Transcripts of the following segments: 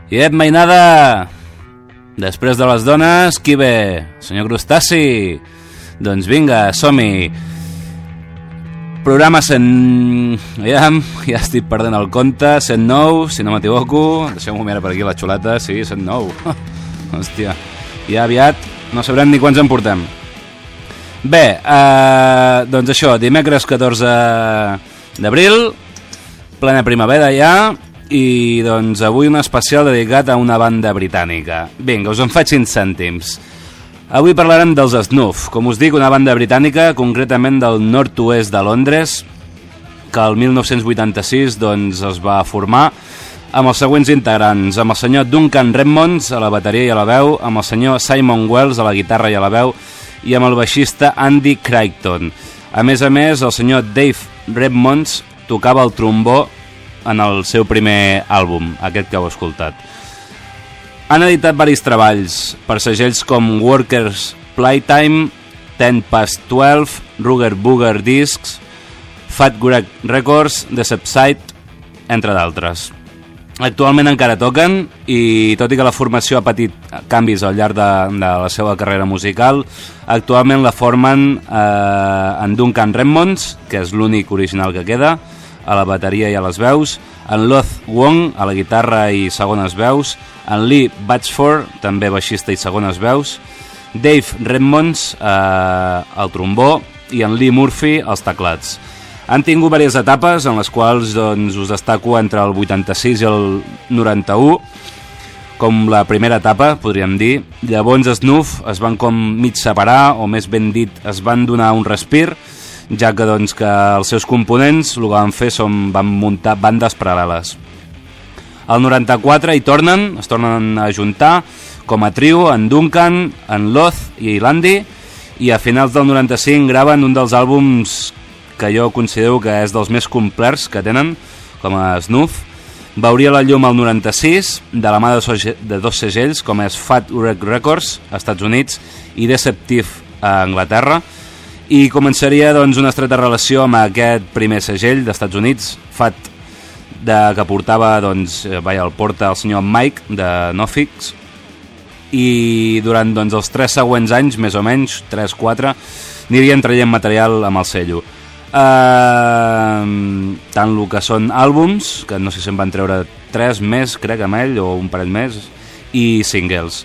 Iep, mainada! Després de les dones, qui ve? Senyor Crustaci? Doncs vinga, som-hi! Programa 100... Ja estic perdent el compte, 109, si no m'equivoco. Deixeu-m'ho mirar per aquí la xuleta, sí, 109. Hòstia, ja aviat no sabrem ni quants en portem. Bé, doncs això, dimecres 14 d'abril, plena primavera ja, i doncs avui un especial dedicat a una banda britànica. Vinga, us en faig 5 cèntims. Avui parlarem dels Snuff, com us dic, una banda britànica, concretament del nord-oest de Londres, que el 1986 doncs, es va formar amb els següents integrants, amb el senyor Duncan Redmonds a la bateria i a la veu, amb el senyor Simon Wells a la guitarra i a la veu, i amb el baixista Andy Crichton. A més, el senyor Dave Redmonds tocava el trombó en el seu primer àlbum, aquest que heu escoltat. Han editat varis treballs per segells com Workers Playtime, 10 Past 12, Ruger Booger Discs, Fat Greg Records, The Subside, entre d'altres. Actualment encara toquen i tot i que la formació ha patit canvis al llarg de la seva carrera musical, actualment la formen en Duncan Redmonds, que és l'únic original que queda, a la bateria i a les veus, en Loth Wong a la guitarra i segones veus, en Lee Batchford, també baixista i segones veus, Dave Redmonds al trombó i en Lee Murphy als teclats. Han tingut diverses etapes en les quals doncs, us destaco entre el 86 i el 91, com la primera etapa, podríem dir. Llavors Snuff es van com mig separar, o més ben dit, es van donar un respir, ja que, doncs, que els seus components el que van fer van muntar bandes paral·leles. Al 94 es tornen a juntar com a trio en Duncan, en Loth i l'Andy, i a finals del 95 graven un dels àlbums que jo considero que és dels més complets que tenen, com a Snuff. Veuria la llum al 96, de la mà de dos segells, com és Fat Wreck Records, als Estats Units, i Deceptive, a Anglaterra, i començaria doncs, una estreta relació amb aquest primer segell dels Estats Units, Fat, que portava, doncs, el porta el senyor Mike, de NoFX, i durant doncs, els 3 següents anys, més o menys, 3-4, anirien traient material amb el cello. Tant el que són àlbums, que no sé si en van treure 3 més, crec, amb ell, o un parell més, i singles.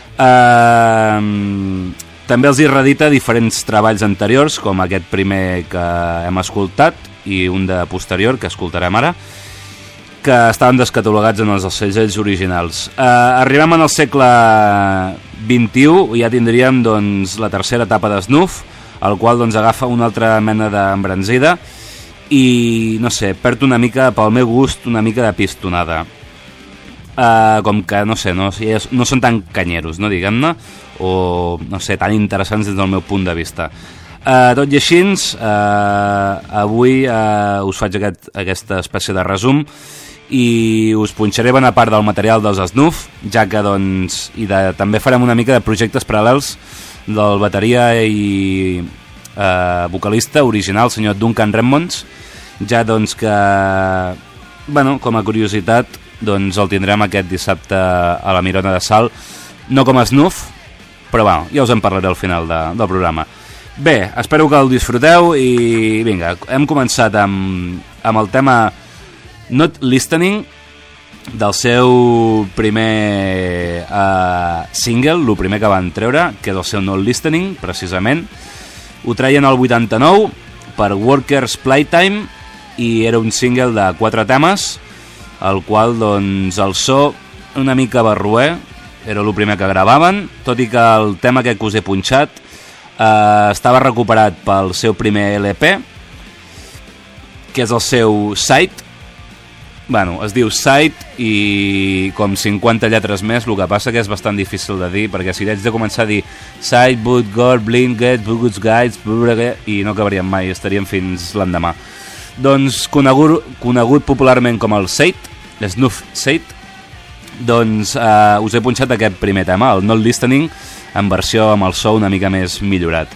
També els hi redita diferents treballs anteriors, com aquest primer que hem escoltat i un de posterior que escoltarem ara, que estaven descatalogats en els segells originals. Arribem en el segle XXI i ja tindríem doncs, la tercera etapa de Snuff, el qual doncs, agafa una altra mena d'embranzida i, no sé, perd una mica, pel meu gust, una mica de pistonada. Com que, no sé, no són tan canyeros, no, diguem-ne, o, no sé, tan interessants des del meu punt de vista. Tot i així, avui us faig aquesta espècie de resum i us punxaré bona part del material dels Snuff, ja que, doncs, també farem una mica de projectes paral·lels del bateria i vocalista original, senyor Duncan Redmonds, ja doncs que, bueno, com a curiositat, doncs el tindrem aquest dissabte a la Mirona de Salt, no com a Snuff, però bueno, ja us en parlaré al final del programa. Bé, espero que el disfruteu i vinga, hem començat amb el tema Not Listening, del seu primer single, el primer que van treure, que és el seu Not Listening, precisament. Ho traien el 89 per Workers Playtime i era un single de 4 temes, el qual, doncs, el so una mica barroer, era el primer que gravaven, tot i que el tema que us he punxat estava recuperat pel seu primer LP, que és el seu Sight. Bueno, es diu Sight i com 50 lletres més, el que passa que és bastant difícil de dir, perquè si haig de començar a dir Sight, Boot, God, Blind, Get, Boots, Guides, i no acabaríem mai, estaríem fins l'endemà. Doncs conegut popularment com el Sight, Snuff Sight, doncs us he punxat aquest primer tema, el Not Listening, en versió amb el so una mica més millorat.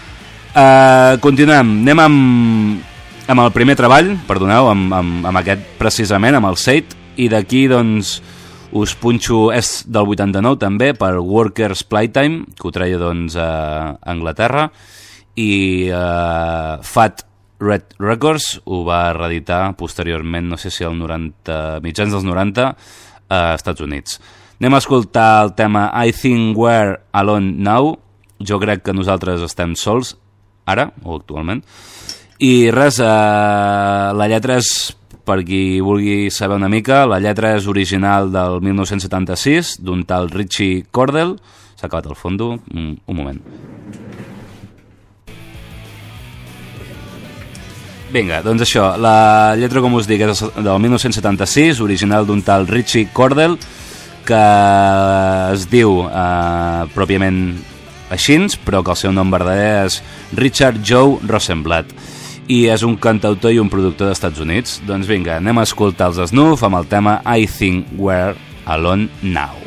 Continuem, anem amb el primer treball, perdoneu, amb aquest precisament, amb el Sight, i d'aquí doncs us punxo, és del 89 també, per Workers Playtime, que ho treia doncs a Anglaterra, i Fat Red Records ho va reeditar posteriorment, no sé si mitjans dels 90, a Estats Units. Anem a escoltar el tema I Think We're Alone Now. Jo crec que nosaltres estem sols ara, o actualment. I res, la lletra és, per qui vulgui saber una mica, la lletra és original del 1976, d'un tal Richie Cordell. S'ha acabat el fondo, un moment. Vinga, doncs això, la lletra, com us dic, és del 1976, original d'un tal Richie Cordell, que es diu pròpiament així, però que el seu nom verdader és Richard Joe Rosenblatt, i és un cantautor i un productor d'Estats Units. Doncs vinga, anem a escoltar els Snuff amb el tema I Think We're Alone Now.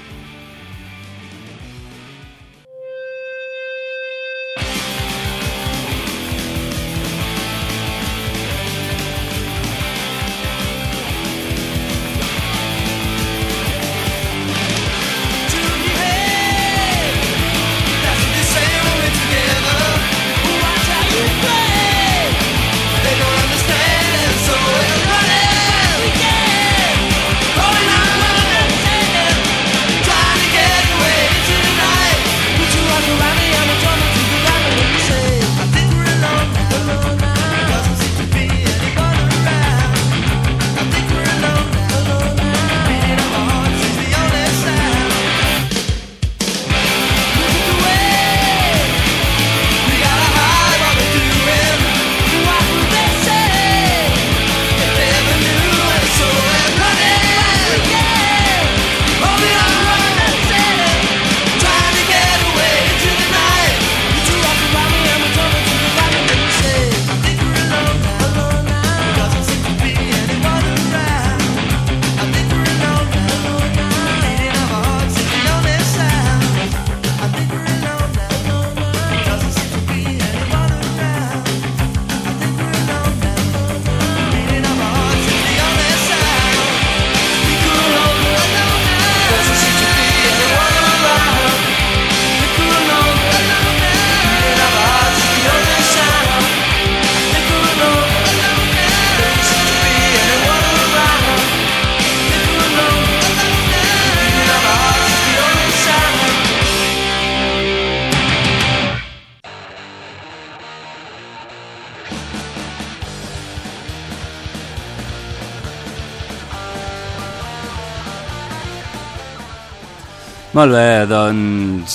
Molt bé, doncs...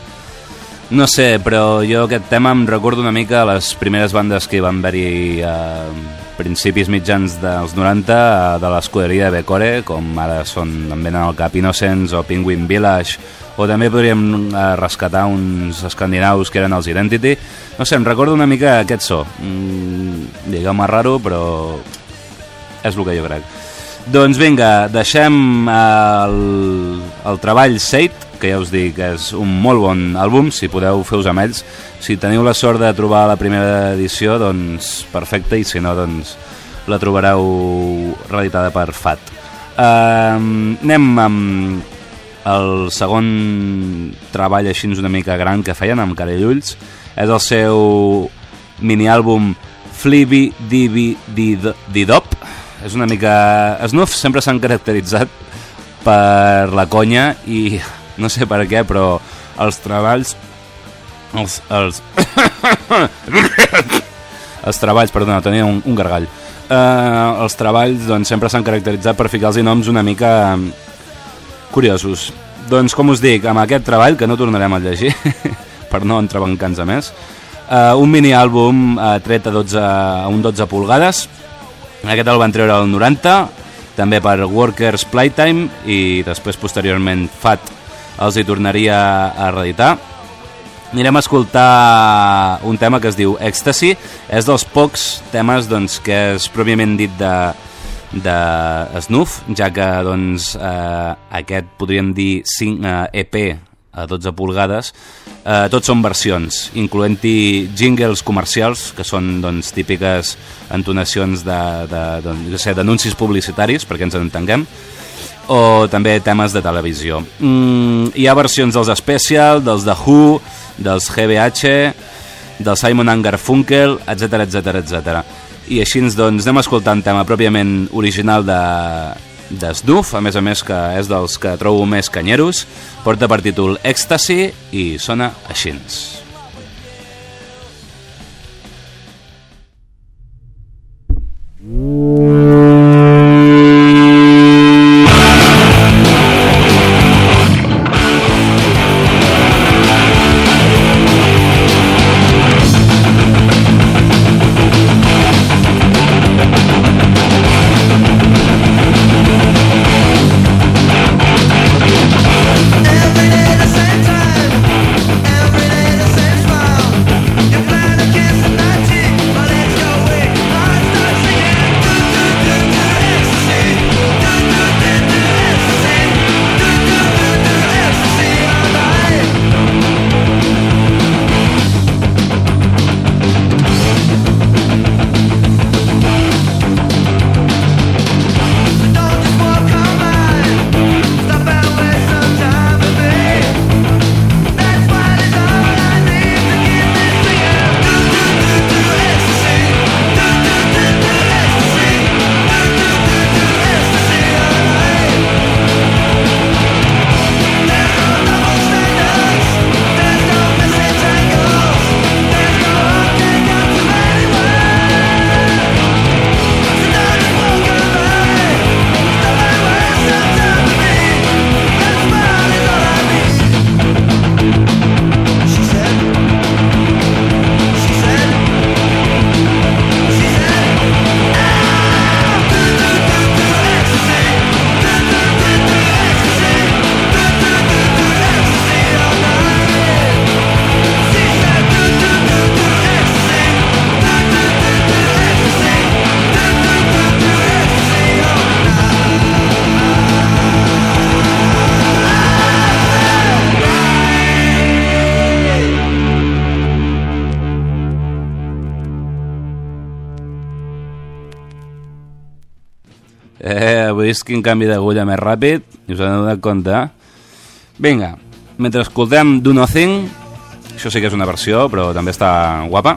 No sé, però jo aquest tema em recordo una mica les primeres bandes que hi van haver-hi a principis mitjans dels 90 de l'escuderia de Becore, com ara em venen al cap Innocence o Penguin Village, o també podríem rescatar uns escandinaus que eren els Identity. No sé, em recordo una mica aquest so. Digueu-me raro, però és el que jo crec. Doncs vinga, deixem el treball Sate, que ja us dic que és un molt bon àlbum, si podeu fer-vos amb ells. Si teniu la sort de trobar la primera edició, doncs perfecte, i si no, doncs la trobareu reeditada per Fat. Anem amb el segon treball així una mica gran que feien, amb cara i ulls. És el seu mini-àlbum Flibby Dibby Didop. És una mica... Snuff sempre s'han caracteritzat per la conya i no sé per què, però els treballs... Els treballs, perdona, tenia un gargall. Els treballs doncs, sempre s'han caracteritzat per ficar-los noms una mica curiosos. Doncs, com us dic, amb aquest treball, que no tornarem a llegir, per no entrebancar-nos a més, un mini-àlbum tret a un 12 polgades. Aquest el van treure al 90, també per Workers Playtime, i després, posteriorment, Fat els hi tornaria a reeditar. Anirem a escoltar un tema que es diu Ecstasy. És dels pocs temes doncs, que és pròpiament dit de Snuff, ja que doncs, aquest podríem dir EP a 12 polgades, tots són versions, incloent-hi jingles comercials, que són doncs, típiques entonacions d'anuncis publicitaris, perquè ens entenguem, o també temes de televisió. Hi ha versions dels Special, dels The Who, dels GBH, del Simon & Garfunkel, etc etc etc. I així doncs anem a escoltar un tema pròpiament original de Snuff, a més que és dels que trobo més canyeros, porta per títol Ecstasy i sona així. Heu vist quin canvi d'agulla més ràpid? I us heu donat compte? Vinga, mentre escoltem Do Nothing, això sí que és una versió, però també està guapa,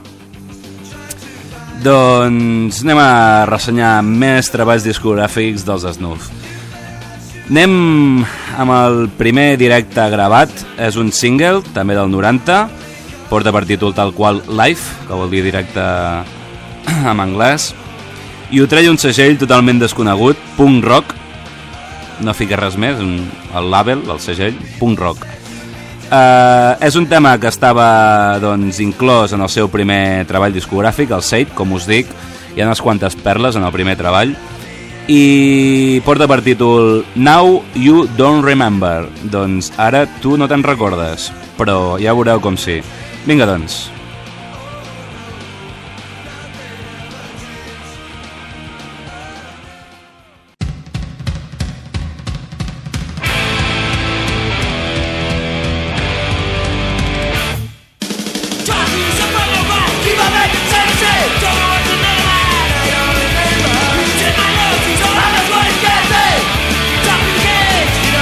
doncs anem a ressenyar més treballs discogràfics dels Snuff. Anem amb el primer directe gravat, és un single, també del 90, porta per títol tal qual Live, que vol dir directe en anglès, i ho treia un segell totalment desconegut, Punk Rock, no fica res més, el label, el segell, Punk Rock. És un tema que estava doncs, inclòs en el seu primer treball discogràfic, el Sate, com us dic, hi ha unes quantes perles en el primer treball, i porta per títol Now You Don't Remember, doncs ara tu no te'n recordes, però ja veureu com sí. Vinga doncs.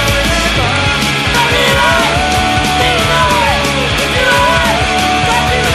Don't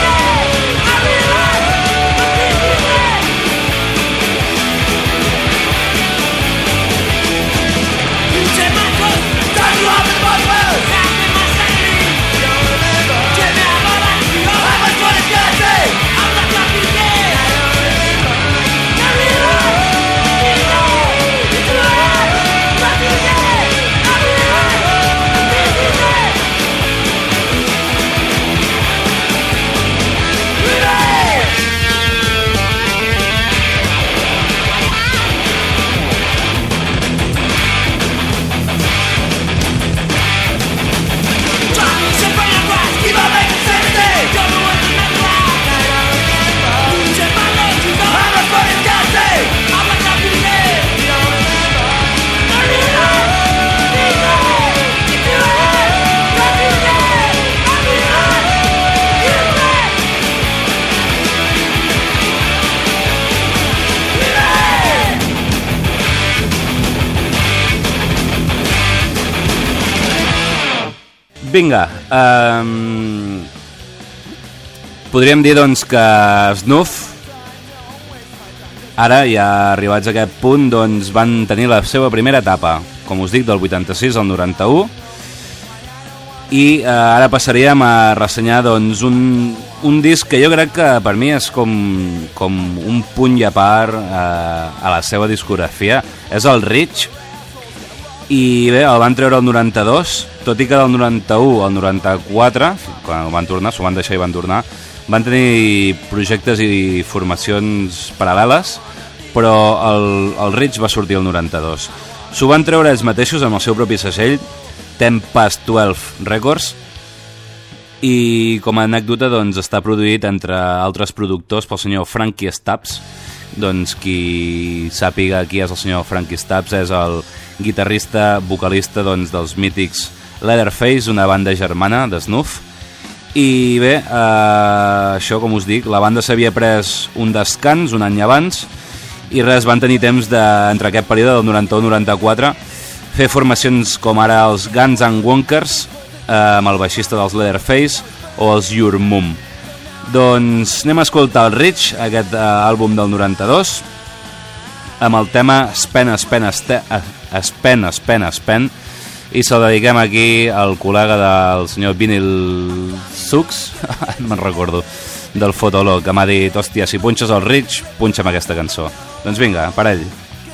Vinga, podríem dir doncs que Snuff, ara ja arribats a aquest punt, doncs van tenir la seva primera etapa, com us dic, del 86 al 91, i ara passaríem a ressenyar doncs, un disc que jo crec que per mi és com un punt i a part a la seva discografia. És el Reach, i bé, el van treure el 92, tot i que del 91 al 94, quan van tornar, s'ho van deixar i van tornar, van tenir projectes i formacions paral·leles, però el Reach va sortir el 92. S'ho van treure ells mateixos amb el seu propi segell, Tempest 12 Records, i com a anècdota doncs, està produït entre altres productors pel senyor Frankie Stubbs. Doncs qui sàpiga qui és el senyor Frankie Stubbs és el guitarrista, vocalista doncs, dels mítics Leatherface, una banda germana de Snuff. I bé, això com us dic, la banda s'havia pres un descans un any abans i res, van tenir temps entre aquest període del 91-94 fer formacions com ara els Guns and Wonkers amb el baixista dels Leatherface o els Your Mum. Doncs anem a escoltar el Reach, aquest àlbum del 92, amb el tema Spend, i se'l dediquem aquí al col·lega del senyor Vinyl Sux, no me'n recordo, del Fotolog, que m'ha dit, hòstia, si punxes el Reach, punxa'm aquesta cançó. Doncs vinga, per ell.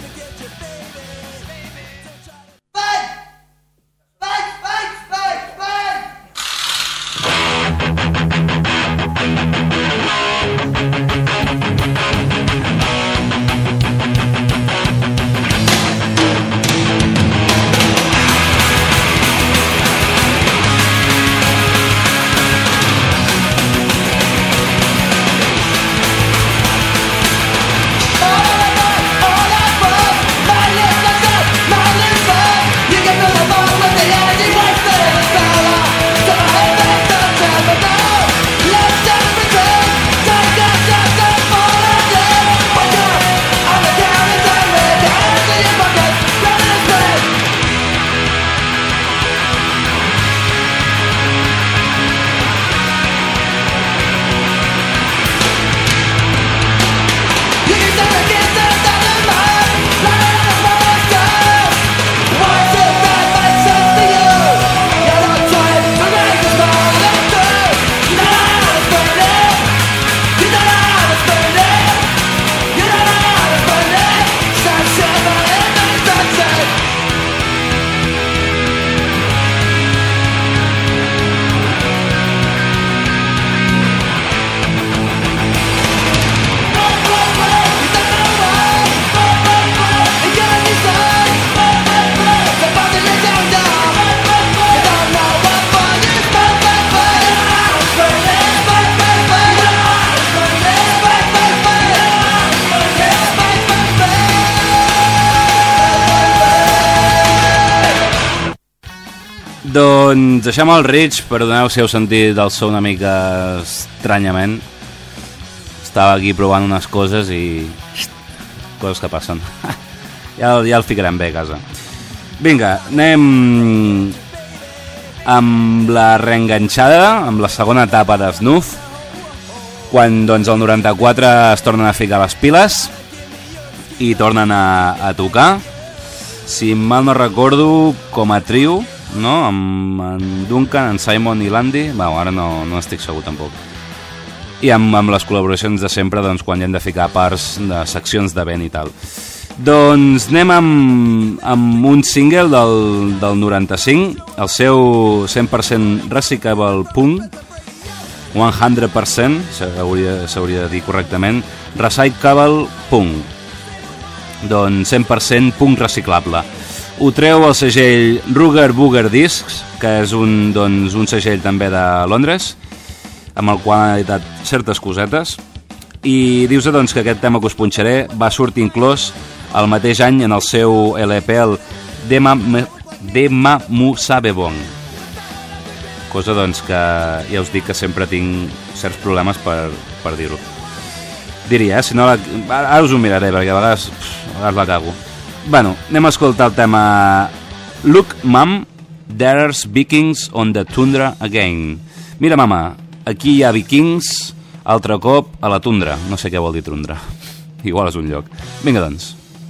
Doncs deixem el Reach, perdoneu si heu sentit el so una mica estranyament. Estava aquí provant unes coses i... coses que passen. Ja el ficarem bé a casa. Vinga, anem amb la reenganxada, amb la segona etapa de Snuff, quan doncs el 94 es tornen a ficar les piles i tornen a tocar, si mal no recordo, com a trio, no? Amb en Duncan, en Simon i l'Andy. Ara no estic segur tampoc. I amb les col·laboracions de sempre, doncs, quan hi hem de ficar parts de seccions de vent i tal. Doncs anem amb un single del 95, el seu 100% Recyclable Punk, 100%, s'hauria de dir correctament, Recyclable Punk. Doncs 100% punk reciclable. Ho treu el segell Ruger Booger Discs, que és un segell també de Londres, amb el qual han editat certes cosetes, i dius doncs, que aquest tema que us punxaré va sortir inclòs el mateix any en el seu LP, el Dema Musabebong. Cosa doncs que ja us dic que sempre tinc certs problemes per dir-ho. Diria, si no... Ara us ho miraré, perquè a vegades la cago. Bueno, anem a escoltar el tema Look Mom, There's Vikings on the Tundra Again. Mira, mama, aquí hi ha vikings altre cop a la tundra. No sé què vol dir tundra. Igual és un lloc. Vinga, doncs.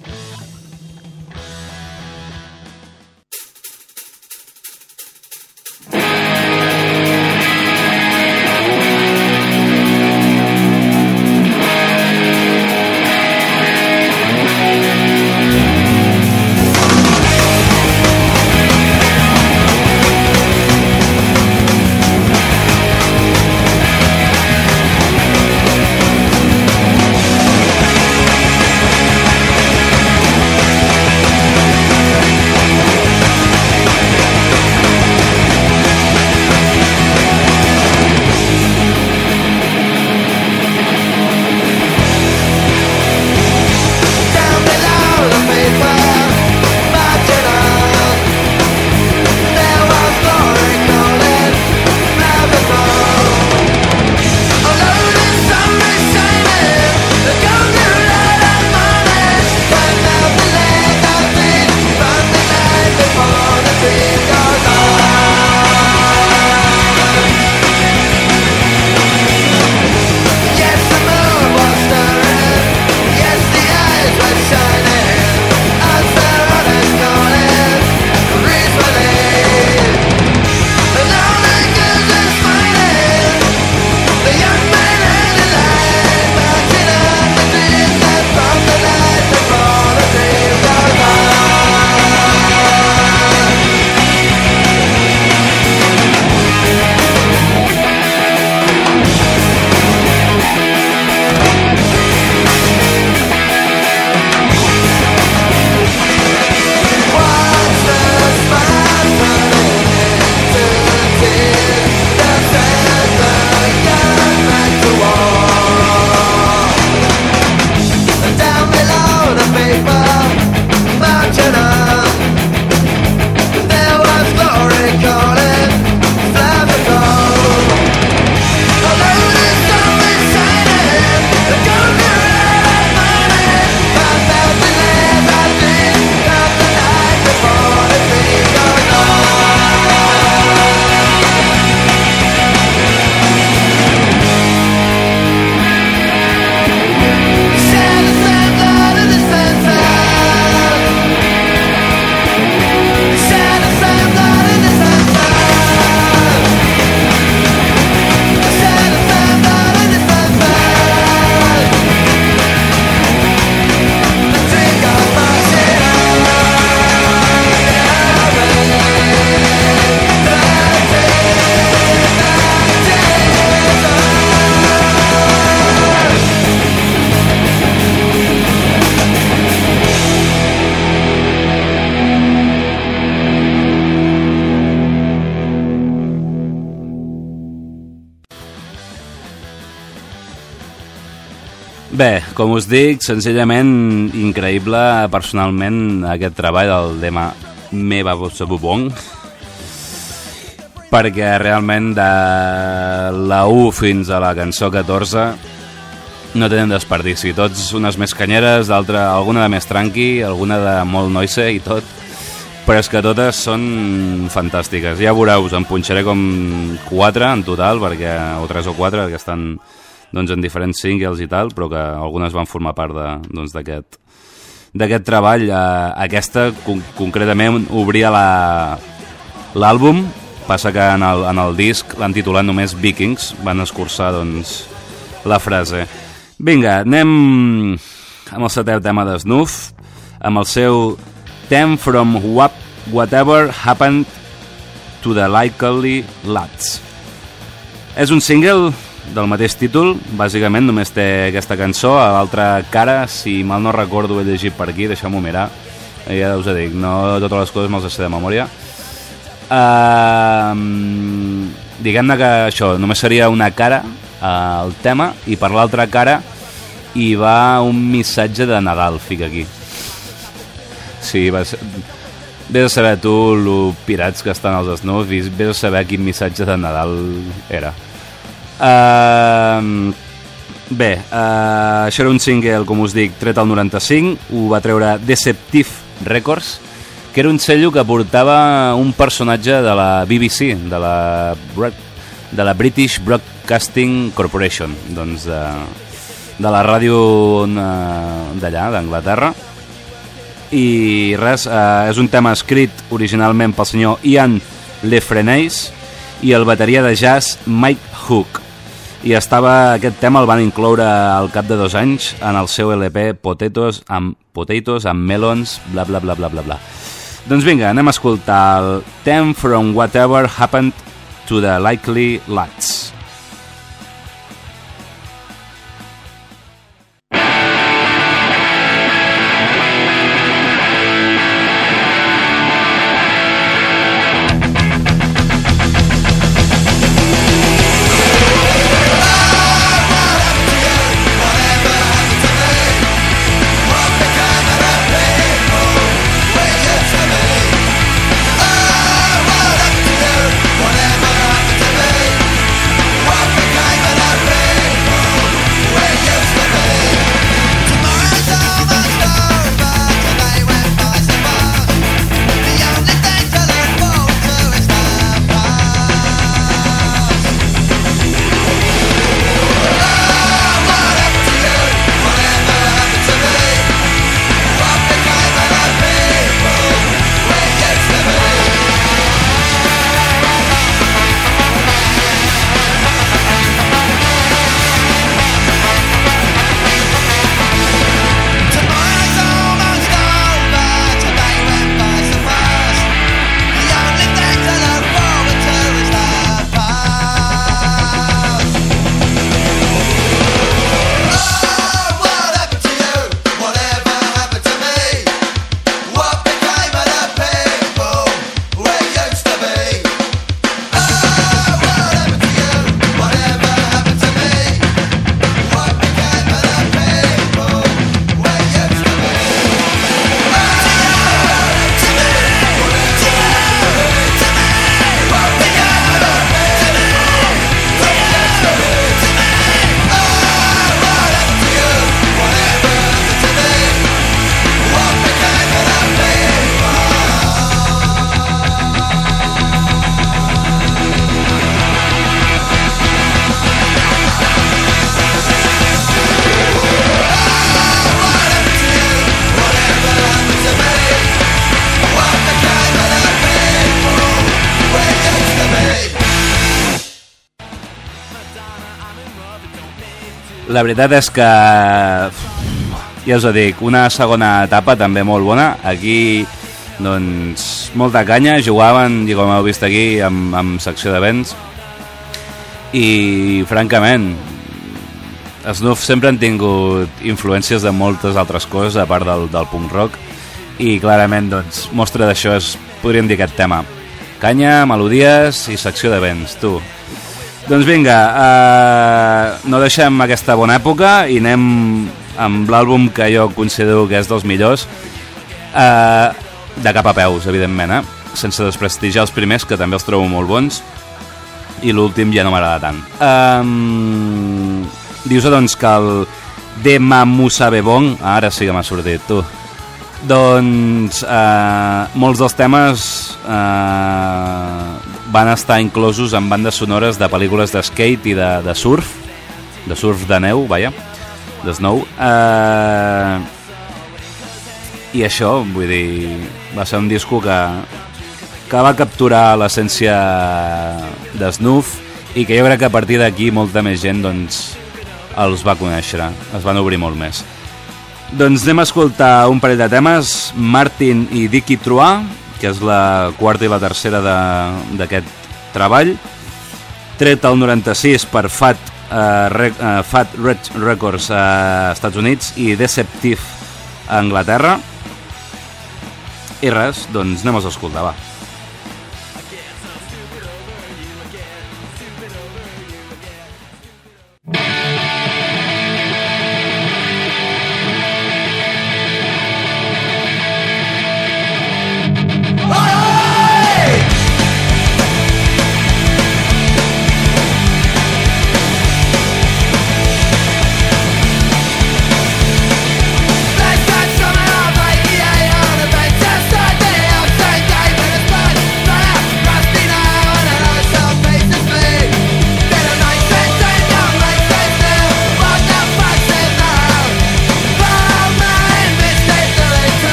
Bé, com us dic, senzillament increïble personalment aquest treball del tema Meva Bossa Bubong, perquè realment de la 1 fins a la cançó 14 no tenen desperdici, tots unes més canyeres, alguna de més tranqui, alguna de molt noise i tot, però és que totes són fantàstiques. Ja veureu, us en punxaré com 4 en total, o 3 o 4, perquè estan doncs, en diferents singles i tal, però que algunes van formar part d'aquest treball. Aquesta, concretament, obria l'àlbum, passa que en el disc l'han titulat només Vikings, van escurçar doncs, la frase. Vinga, anem amb el 7è tema de Snuff, amb el seu Theme from Whatever Happened to the Likely Lads. És un single del mateix títol, bàsicament només té aquesta cançó, a l'altra cara, si mal no recordo, he llegit per aquí, deixeu-m'ho mirar, ja us ho dic, no totes les coses me'ls sé de memòria. Diguem-ne que això, només seria una cara al tema, i per l'altra cara hi va un missatge de Nadal, fica aquí. Sí, vés a saber tu lo pirats que estan els Snuff i vés a saber quin missatge de Nadal era. Bé, això era un single, com us dic, tret al 95, ho va treure Deceptive Records, que era un cello que portava un personatge de la BBC, de la British Broadcasting Corporation, doncs de la ràdio d'allà, d'Anglaterra. I res, és un tema escrit originalment pel senyor Ian Lefrenais i el bateria de jazz Mike Hook. I aquest tema el van incloure al cap de 2 anys en el seu LP Potatoes and Melons, bla bla bla bla bla bla. Doncs vinga, anem a escoltar el Theme from Whatever Happened to the Likely Lads. La veritat és que, ja us ho dic, una segona etapa també molt bona. Aquí, doncs, molta canya, jugaven, i com heu vist aquí, amb secció de vents. I, francament, Snuff sempre han tingut influències de moltes altres coses, a part del punk rock, i clarament, doncs, mostra d'això és, podríem dir, aquest tema. Canya, melodies i secció de vents, tu. Doncs vinga, no deixem aquesta bona època i anem amb l'àlbum que jo considero que és dels millors, de cap a peus, evidentment, sense desprestigiar els primers, que també els trobo molt bons, i l'últim ja no m'agrada tant. Dius, doncs, que el Dema Musabebong, ara sí que m'ha sortit, tu. Doncs molts dels temes van estar inclosos en bandes sonores de pel·lícules de skate i de surf de neu, vaja, de snow, i això, vull dir, va ser un disco que va capturar l'essència de Snuff i que jo crec que a partir d'aquí molta més gent, doncs, els va conèixer, es van obrir molt més. Doncs anem a escoltar un parell de temes, Martin i Dickie Trois, que és la quarta i la tercera d'aquest treball, tret al 96 per Fat Records a Estats Units i Deceptive a Anglaterra. I res, doncs anem a escoltar, va. Let's get some of the idea on the bench yesterday.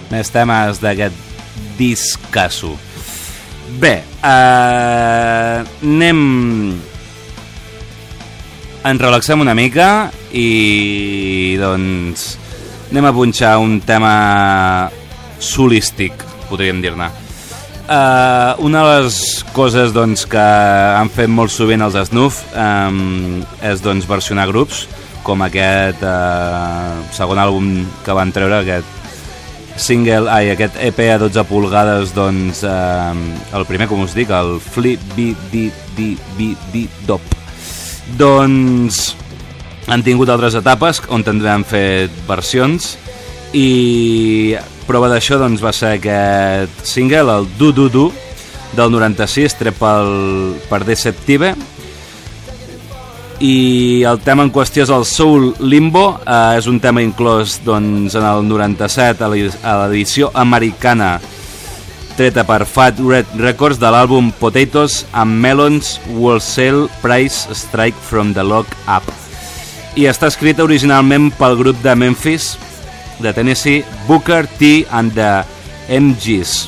més temes d'aquest discasso. Bé, ens relaxem una mica i doncs anem a punxar un tema solístic, podríem dir-ne. Una de les coses doncs, que han fet molt sovint els Snuff és doncs, versionar grups, com aquest segon àlbum que van treure, aquest EP a 12 polgades, doncs, el primer, com us dic, el Flip Dop. Doncs han tingut altres etapes on també han fet versions i prova d'això doncs, va ser aquest single, el Du Du Du del 96, tret per Deceptive, i el tema en qüestió és el Soul Limbo. És un tema inclòs doncs, en el 97 a l'edició americana treta per Fat Red Records de l'àlbum Potatoes and Melons Wholesale Price Strike from the Lock Up, i està escrita originalment pel grup de Memphis de Tennessee, Booker T and the MGs.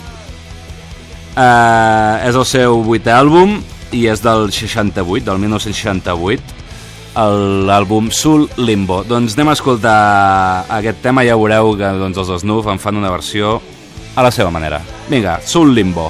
És el seu 8è àlbum i és del 68, del 1968, l'àlbum Soul Limbo. Doncs anem a escoltar aquest tema, ja veureu que doncs, els Snuff en fan una versió a la seva manera. Vinga, Soul Limbo.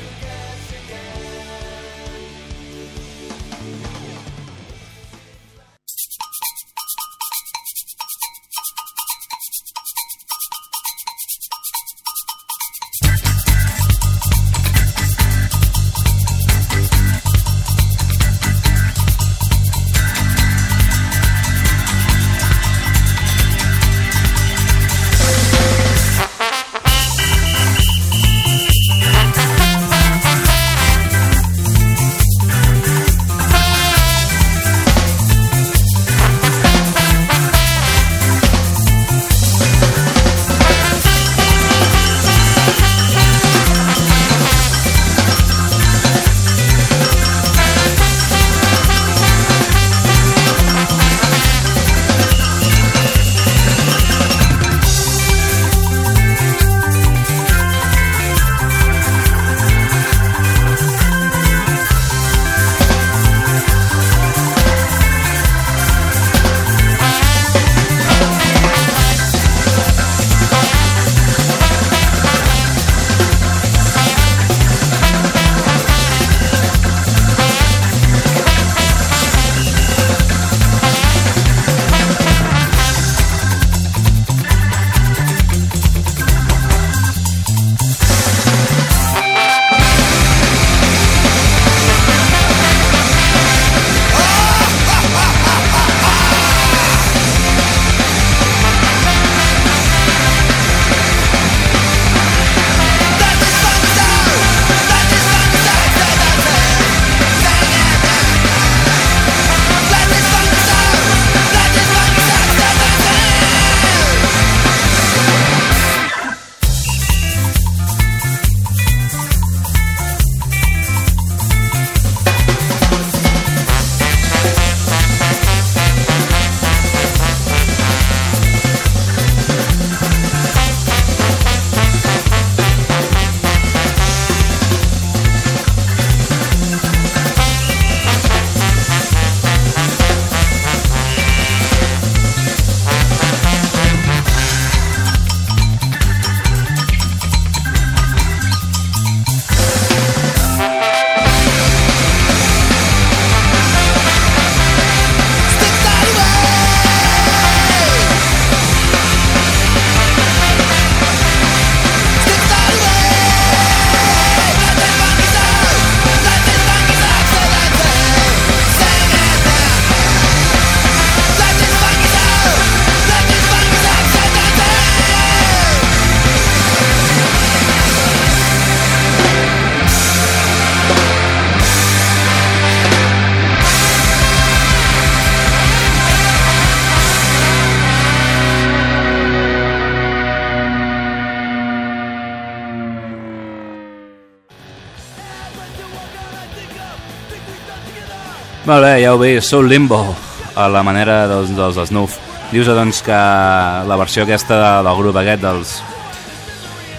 Molt bé, ja ho veus, Soul Limbo, a la manera dels Snuff. Dius doncs que la versió aquesta del grup aquest,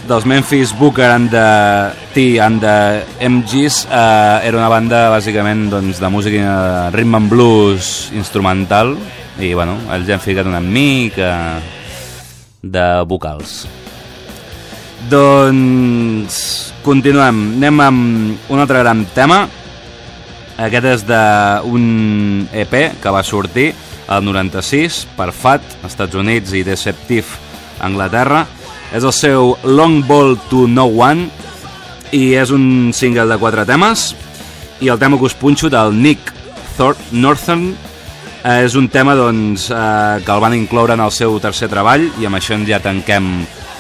dels Memphis Booker and the MGs. Era una banda bàsicament doncs, de música rhythm and blues instrumental i bueno, ells han ficat una mica de vocals. Doncs continuem, anem amb un altre gran tema. Aquest és d'un EP que va sortir al 96 per Fat, Estats Units, i Deceptive, Anglaterra. És el seu Long Ball to No One i és un single de 4 temes, i el tema que us punxo del Nick Northern és un tema doncs, que el van incloure en el seu tercer treball, i amb això ja tanquem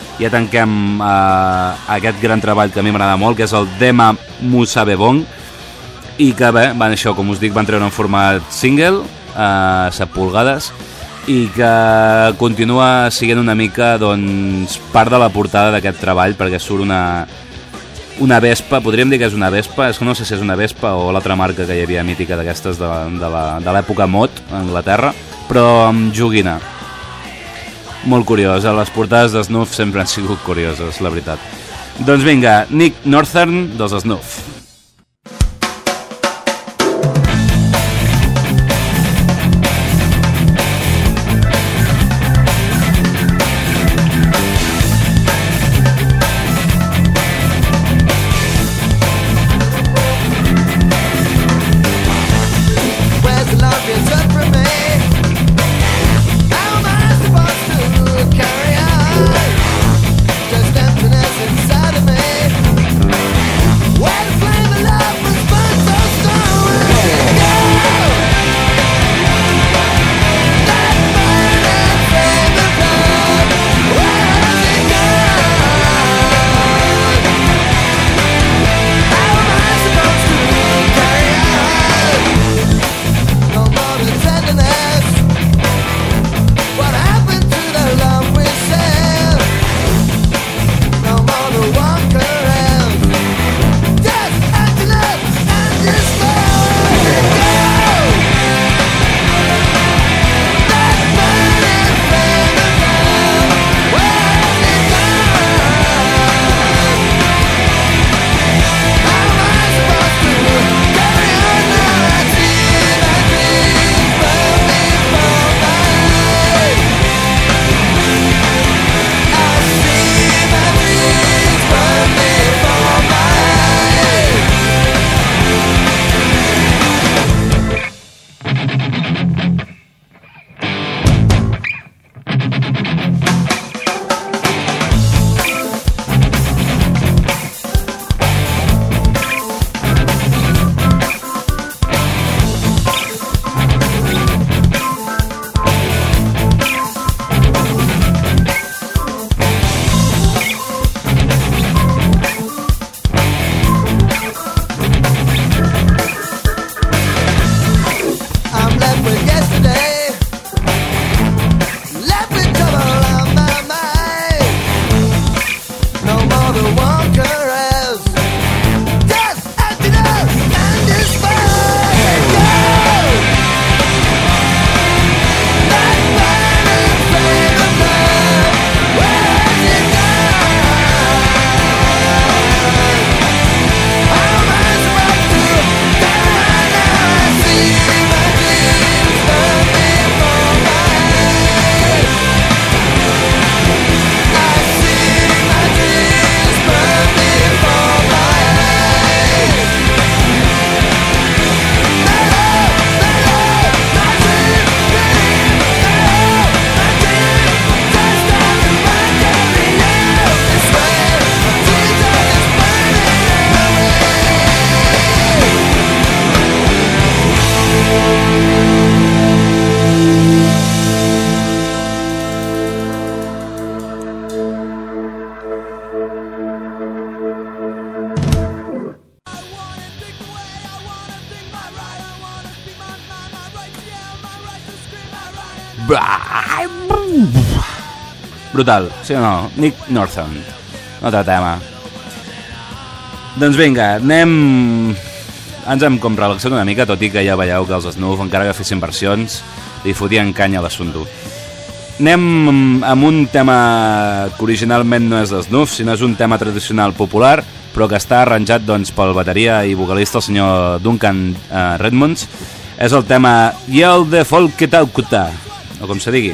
aquest gran treball que a mi m'agrada molt, que és el Dema Musabebong, i que bé, això, com us dic, van treure en format single, 7 polgades, i que continua sent una mica doncs, part de la portada d'aquest treball, perquè surt una vespa, podríem dir que és una vespa, és que no sé si és una vespa o l'altra marca que hi havia mítica d'aquestes de l'època mod a Anglaterra, però amb joguina. Molt curiós, les portades de Snuff sempre han sigut curioses, la veritat. Doncs vinga, Nick Northern dels Snuff. Brutal, sí o no? Nick Northern, un altre tema. Doncs vinga, ens hem com relaxat una mica, tot i que ja veieu que els Snuff, encara que fessin versions, li fotien canya a l'assumpte. anem amb un tema que originalment no és de Snuff, sinó és un tema tradicional popular, però que està arranjat doncs, pel bateria i vocalista, el senyor Duncan Redmonds. És el tema Yell de Folketaukuta, o com se digui.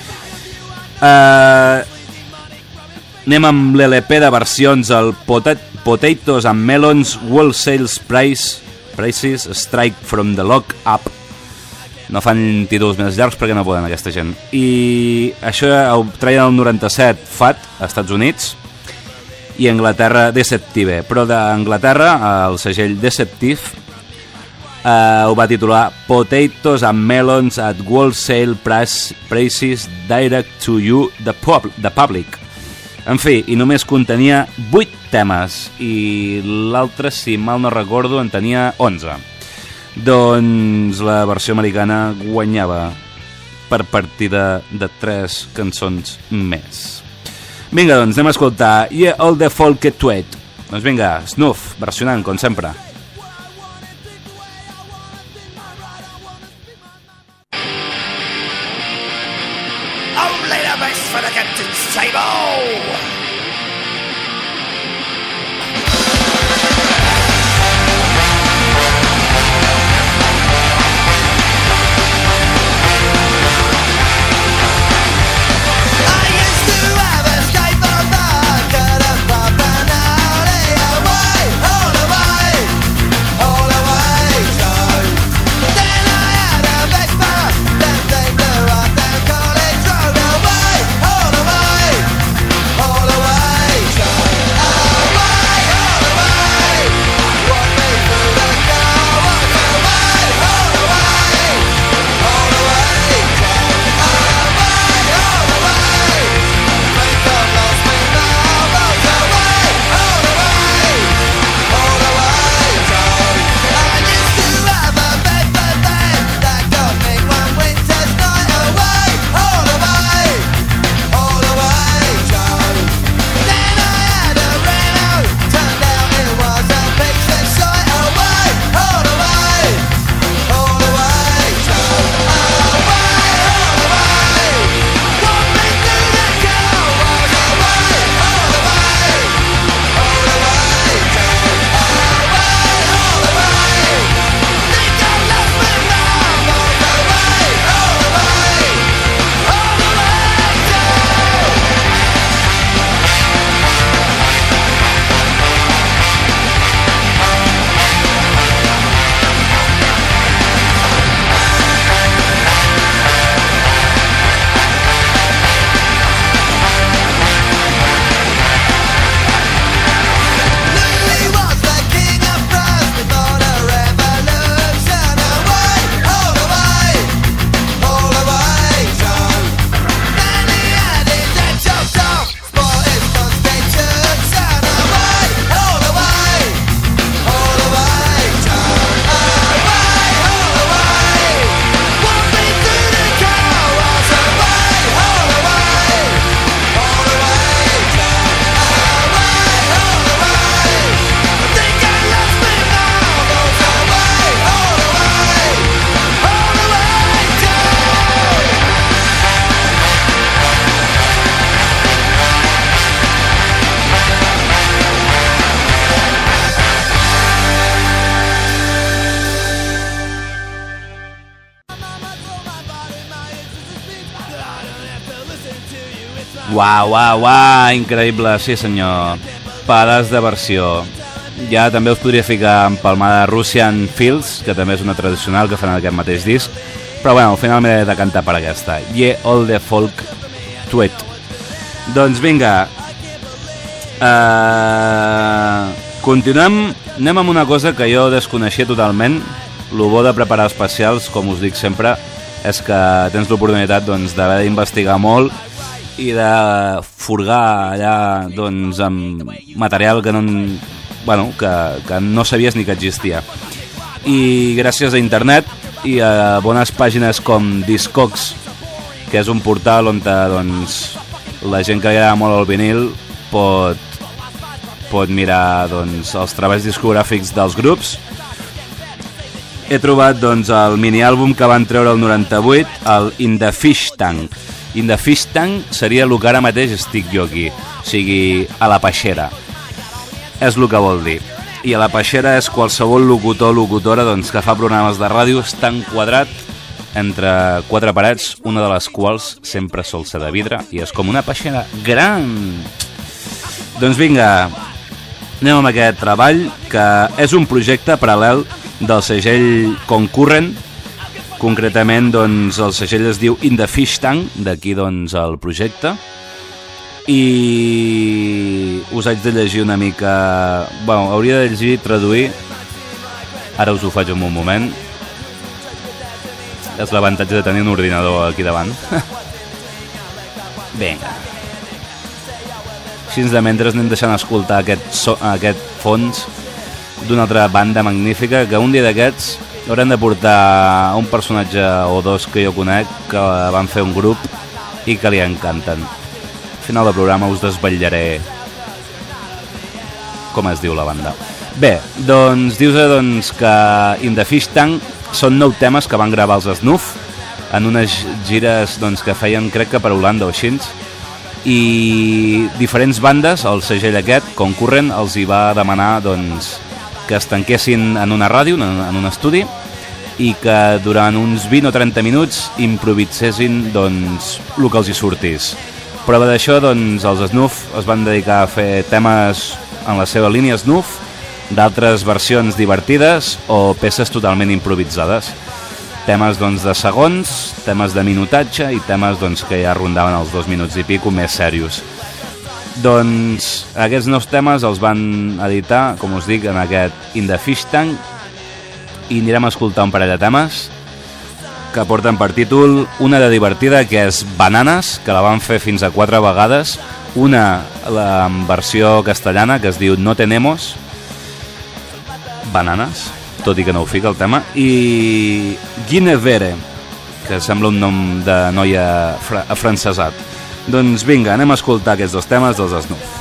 Anem amb l'LP de versions, el Potatoes and Melons Wholesale Prices Strike from the Lock Up. No fan títols més llargs perquè no poden aquesta gent. I això ho traien el 97 FAT, als Estats Units, i Anglaterra Deceptive. Però d'Anglaterra, el segell Deceptive ho va titular Potatoes and Melons at Wholesale Prices Direct to You, the Public. En fi, i només contenia 8 temes, i l'altre, si mal no recordo, en tenia 11. Doncs la versió americana guanyava per partida de 3 cançons més. Vinga, doncs, anem a escoltar Yeah, All the Folk Tweet. Doncs vinga, Snuff, versionant, com sempre. Only the best for the captain's table! Uau, increïble, sí senyor. Pades de versió. Ja també us podria ficar empalmada Russian Fields, que també és una tradicional que fan en aquest mateix disc, però bueno, al final m'he de cantar per aquesta. Yeah, All the Folk Tweet. Doncs vinga, continuem, anem amb una cosa que jo desconeixia totalment. Lo bo de preparar especials, com us dic sempre, és que tens l'oportunitat doncs, d'haver d'investigar molt i de furgar allà doncs, amb material que no sabies ni que existia. I gràcies a internet i a bones pàgines com Discogs, que és un portal on doncs, la gent que agrada molt el vinil pot mirar doncs, els treballs discogràfics dels grups. He trobat doncs, el miniàlbum que van treure el 98, el In the Fish Tank. In the Fish Tank seria el que ara mateix estic jo aquí, o sigui, a la peixera. És el que vol dir. I a la peixera és qualsevol locutor o locutora doncs, que fa programes de ràdio, està enquadrat entre 4 parets, una de les quals sempre sol ser de vidre, i és com una peixera gran. Doncs vinga, anem amb aquest treball, que és un projecte paral·lel del segell Concurrent. Concretament, doncs, el segell es diu In the Fish Tank, d'aquí doncs, el projecte. I us haig de llegir una mica... Bueno, hauria de llegir i traduir. Ara us ho faig en un moment. És l'avantatge de tenir un ordinador aquí davant. Vinga. Així de mentre anem deixant escoltar aquest fons d'una altra banda magnífica que un dia d'aquests haurem de portar un personatge o dos que jo conec que van fer un grup i que li encanten. Al final del programa us desvetllaré com es diu la banda. Bé, doncs dius-te doncs, que In the Fish Tank són 9 temes que van gravar els Snuff en unes gires doncs, que feien, crec que per Holanda o així, i diferents bandes, el segell aquest, Concurrent, els hi va demanar doncs, que es tanquessin en una ràdio, en un estudi, i que durant uns 20 o 30 minuts improvisessin doncs, el que els hi sortís. Prova d'això, doncs, els Snuff es van dedicar a fer temes en la seva línia Snuff, d'altres versions divertides o peces totalment improvisades. Temes doncs, de segons, temes de minutatge i temes doncs, que ja rondaven els 2 minuts i pico més serios. Doncs aquests 9 temes els van editar, com us dic, en aquest In the Fish Tank, i anirem a escoltar un parell de temes que porten per títol una de divertida, que és Bananes, que la van fer fins a 4 vegades, una en versió castellana que es diu No Tenemos, Bananes, tot i que no ho fica el tema, i Guinevere, que sembla un nom de noia afrancesat. Doncs vinga, anem a escoltar aquests 2 temes dels Snuff.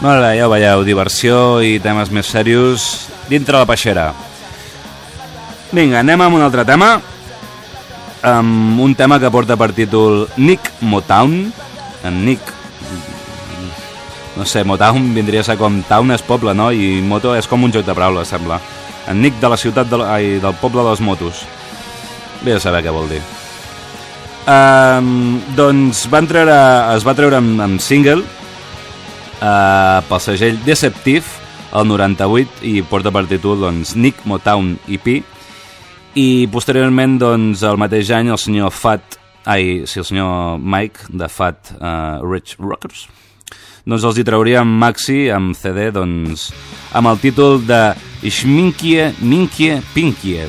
Ara, ja ho veieu, diversió i temes més serios dintre la peixera. Vinga, anem amb un altre tema, amb un tema que porta per títol Nick Motown. En Nick, no sé, Motown vindria a ser com Town és poble, no? I Moto és com un joc de paraules, sembla. En Nick de la ciutat del poble de les motos. Ve a saber què vol dir. Doncs es va treure amb single pel segell Deceptive el 98 i porta per títol doncs, Nick Motown EP, i posteriorment doncs, el mateix any el senyor Mike de Fat Rich Rockers doncs els hi trauria amb maxi, amb CD, doncs, amb el títol de Schminkie Minkie Pinkie,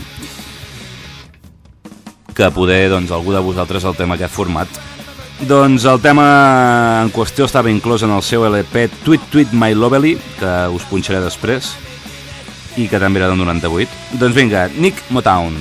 que poder doncs, algú de vosaltres el tema aquest format. Doncs el tema en qüestió estava inclòs en el seu LP Tweet Tweet My Lovely, que us punxaré després, i que també era del 98. Doncs vinga, Nick Motown.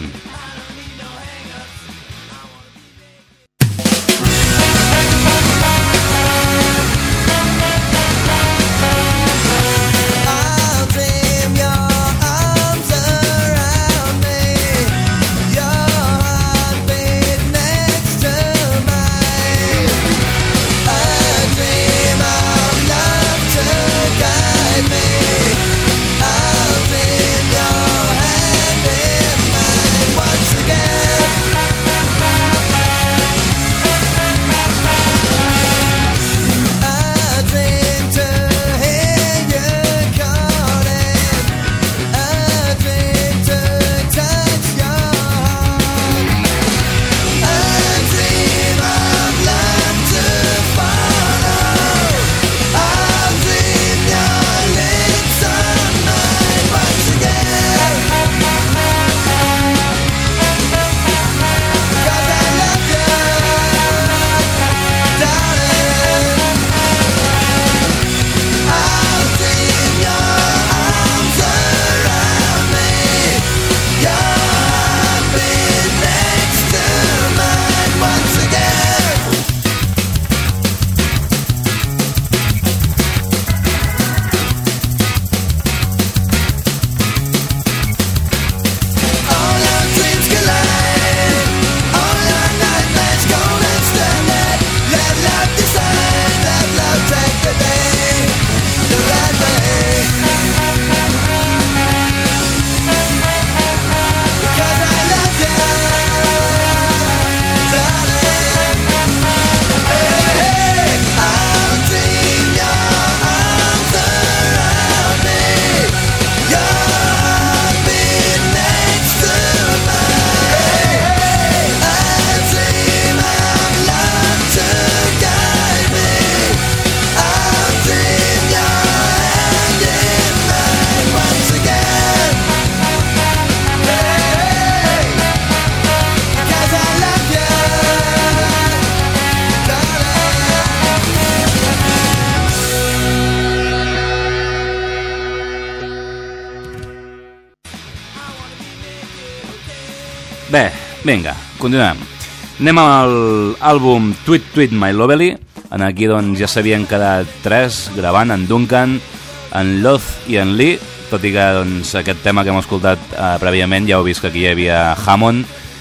Bé, vinga, continuem. Anem amb l'àlbum Tweet Tweet My Lovely. En aquí doncs, ja s'havien quedat 3 gravant, en Duncan, en Loth i en Lee, tot i que doncs, aquest tema que hem escoltat prèviament ja heu vist que aquí hi havia Hammond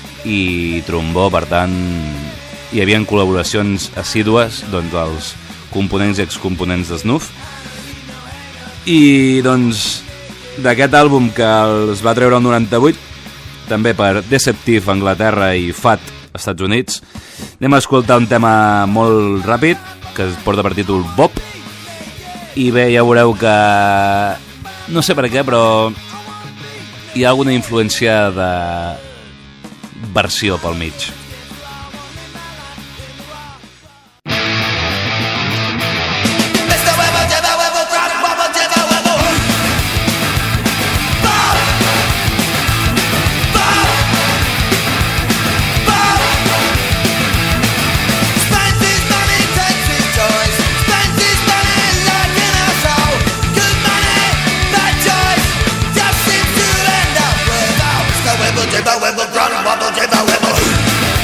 i trombó, per tant hi havia col·laboracions assídues doncs, dels components i excomponents de Snuff. I doncs d'aquest àlbum que es va treure el 98, també per Deceptive Anglaterra i Fat Estats Units, anem a escoltar un tema molt ràpid que es porta per títol Bob, i bé, ja veureu que no sé per què, però hi ha alguna influència de versió pel mig. Wibble, jibble, wibble, run, wobble, jibble, wibble.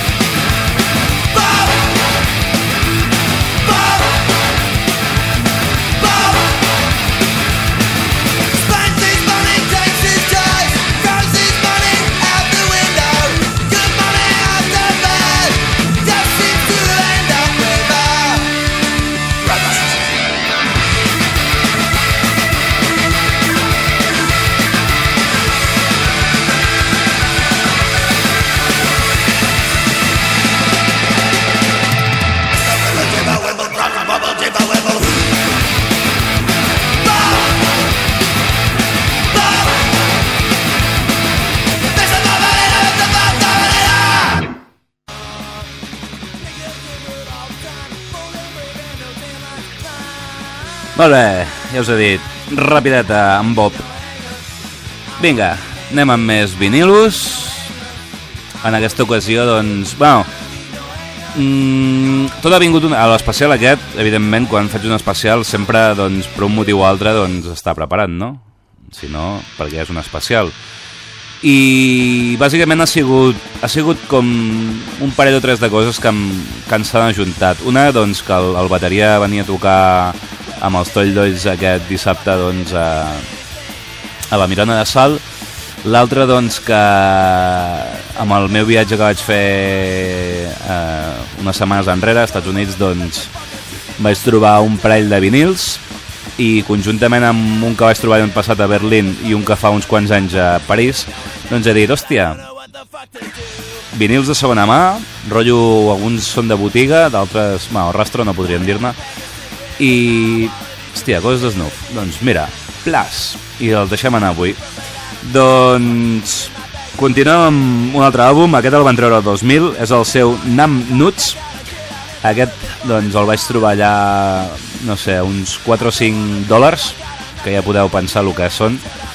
Molt bé, ja us he dit, rapideta amb Bob. Vinga, anem amb més vinilos. En aquesta ocasió, doncs, bueno, tot ha vingut a l'especial aquest, evidentment, quan faig un especial sempre, doncs, per un motiu o altre, doncs, està preparat, no? Si no, perquè és un especial. I bàsicament ha sigut com un parell o tres de coses que s'han ajuntat. Una, doncs, que el bateria venia a tocar amb els Tolldolls aquest dissabte, doncs, a la Mirona de Sal. L'altre, doncs, que amb el meu viatge que vaig fer unes setmanes enrere als Estats Units, doncs, vaig trobar un parell de vinils i conjuntament amb un que vaig trobar l'any passat a Berlín i un que fa uns quants anys a París, doncs he dit, hòstia, vinils de segona mà, rotllo, alguns són de botiga, d'altres, bueno, rastro no podríem dir-ne, i, hòstia, coses de Snuff. Doncs mira, plas, i els deixem anar avui. Doncs continuem amb un altre àlbum. Aquest el van treure el 2000, és el seu Numb Nuts. Aquest doncs el vaig trobar allà, no sé, uns 4 o 5 dòlars, que ja podeu pensar el que són.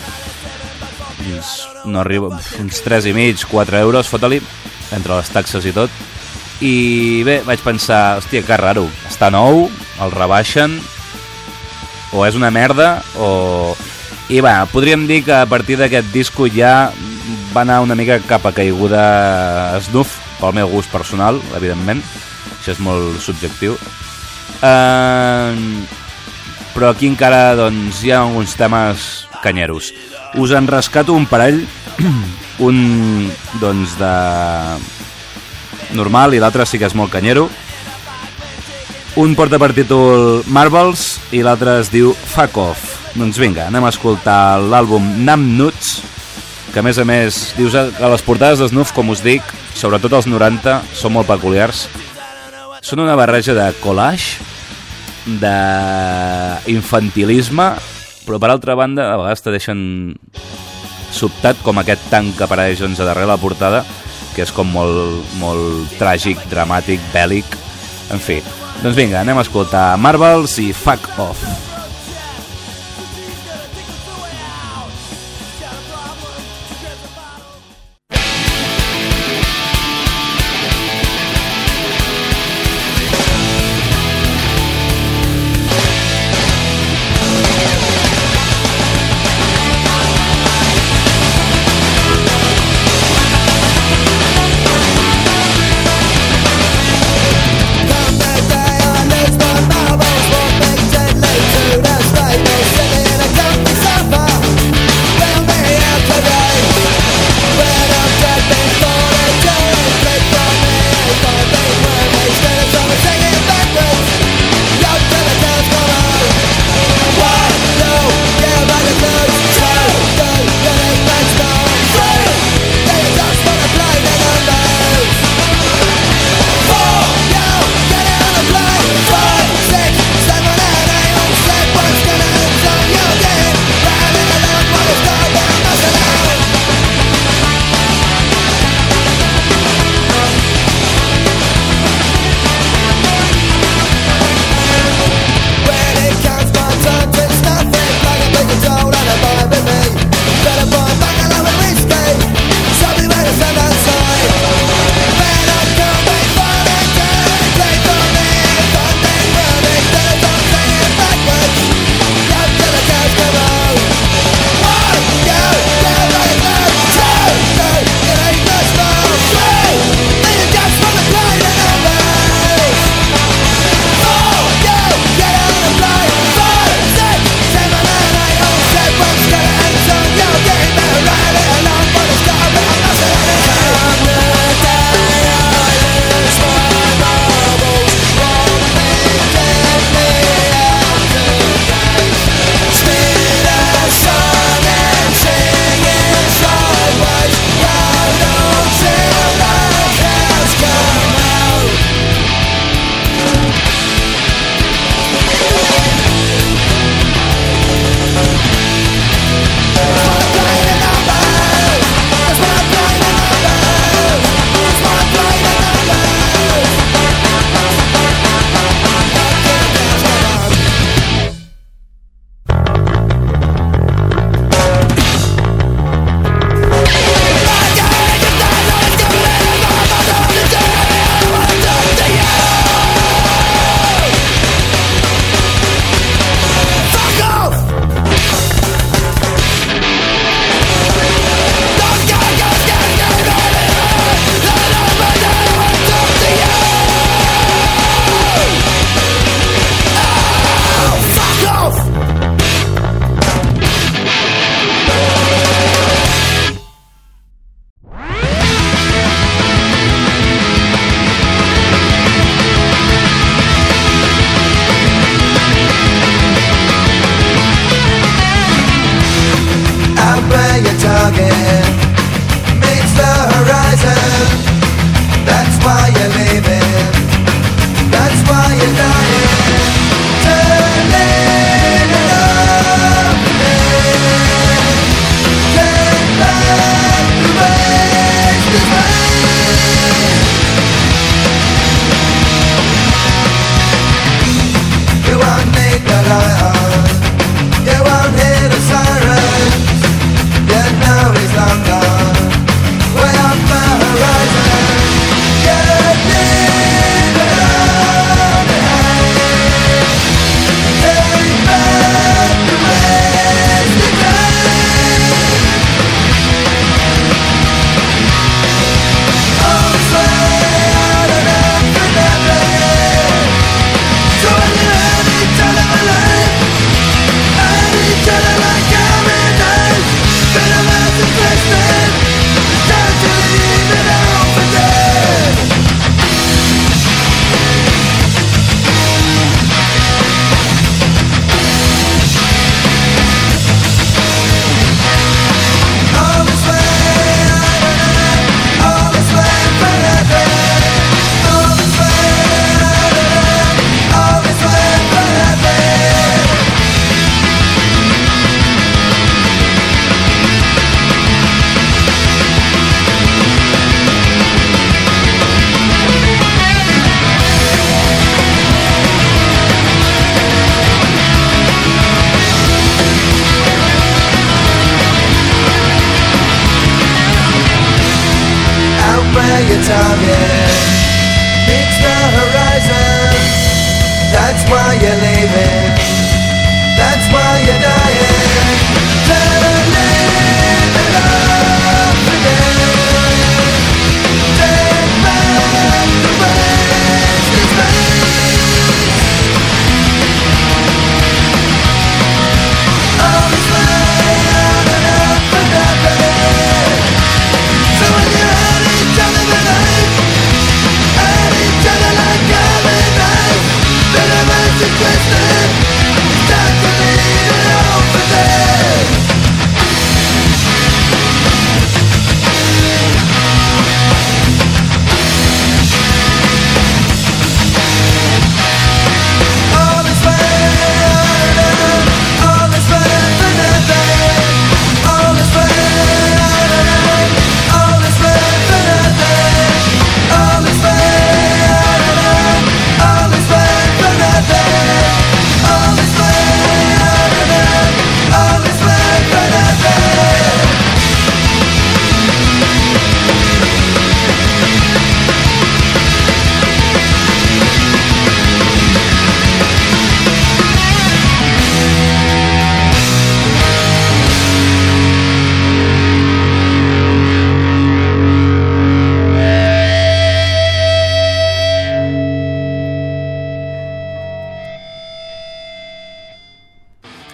No arriba, uns 3,5, 4 euros, fota-li, entre les taxes i tot. I bé, vaig pensar, hòstia, que raro, està nou, el rebaixen, o és una merda, o... I bé, podríem dir que a partir d'aquest disco ja va anar una mica cap a caiguda Snuff, pel meu gust personal, evidentment, això és molt subjectiu. Però aquí encara doncs, hi ha alguns temes canyeros. Us en rescato un parell, un doncs de normal i l'altre sí que és molt canyero. Un porta per títol Marbles i l'altre es diu Fuck Off. Doncs vinga, anem a escoltar l'àlbum Numb Nuts, que a més dius que les portades de Snuff, com us dic, sobretot els 90, són molt peculiars. Són una barreja de collage, d'infantilisme, però per altra banda a vegades te deixen sobtat, com aquest tanc que apareix doncs, a darrere la portada, que és com molt tràgic, dramàtic, bèl·lic, en fi. Doncs vinga, anem a escoltar Marbles i Fuck Off. Later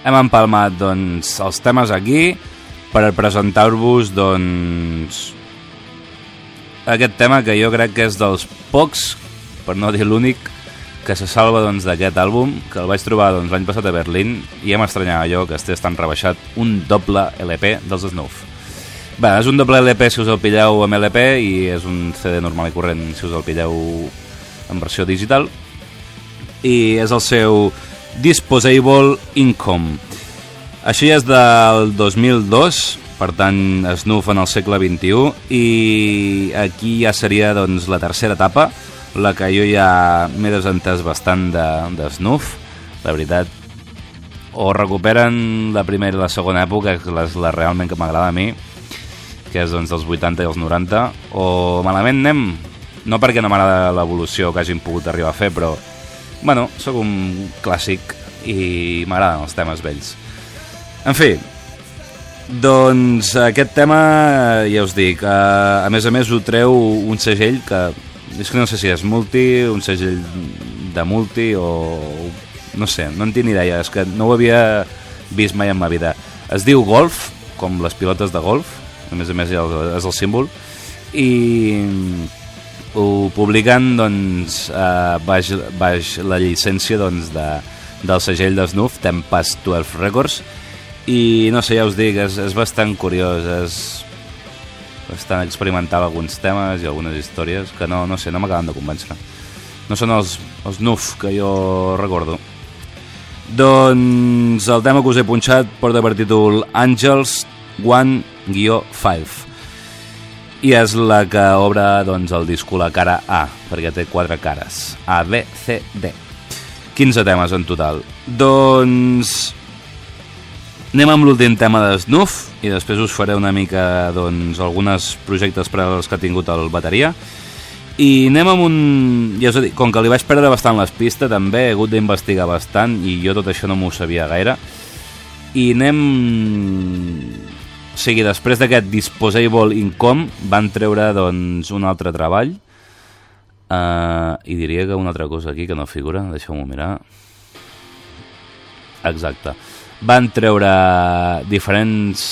hem empalmat doncs, els temes aquí per presentar-vos doncs, aquest tema que jo crec que és dels pocs, per no dir l'únic, que se salva doncs, d'aquest àlbum, que el vaig trobar doncs, l'any passat a Berlín i ja m'estranyava allò que estés tan rebaixat, un doble LP dels Snuff. Bé, és un doble LP si us el pilleu amb LP i és un CD normal i corrent si us el pilleu en versió digital, i és el seu Disposable Income. Això ja és del 2002, per tant Snuff en el segle XXI, i aquí ja seria doncs, la tercera etapa, la que jo ja m'he desentès bastant de Snuff, la veritat. O recuperen la primera i la segona època, que és la realment que m'agrada a mi, que és doncs, dels 80 i els 90, o malament anem, no perquè no m'agrada l'evolució que hagin pogut arribar a fer, però bueno, sóc un clàssic i m'agraden els temes vells. En fi, doncs aquest tema, ja us dic, a més ho treu un segell que, és que no sé si és multi, un segell de multi o no sé, no en tinc ni idea, és que no ho havia vist mai en ma vida. Es diu Golf, com les pilotes de golf, a més és el símbol, i ho publiquen doncs, baix la llicència doncs, del segell de Snuff, Tempest 12 Records, i no sé, ja us dic, és bastant curiós, és bastant experimental alguns temes i algunes històries que no sé, no m'acaben de convèncer. No són els Snuff que jo recordo. Doncs el tema que us he punxat porta per títol Angels 1-5, i és la que obre doncs, el disco, la cara A, perquè té 4 cares, A, B, C, D. 15 temes en total. Doncs anem amb l'últim tema de Snuff i després us faré una mica doncs, alguns projectes paral·lels que ha tingut el bateria, i anem amb un... ja us he dit, com que li vaig perdre bastant les pistes, també he hagut d'investigar bastant i jo tot això no m'ho sabia gaire, i anem... O sigui, després d'aquest Disposable Income van treure doncs, un altre treball, i diria que una altra cosa aquí que no figura, deixeu-m'ho mirar. Exacte. Van treure diferents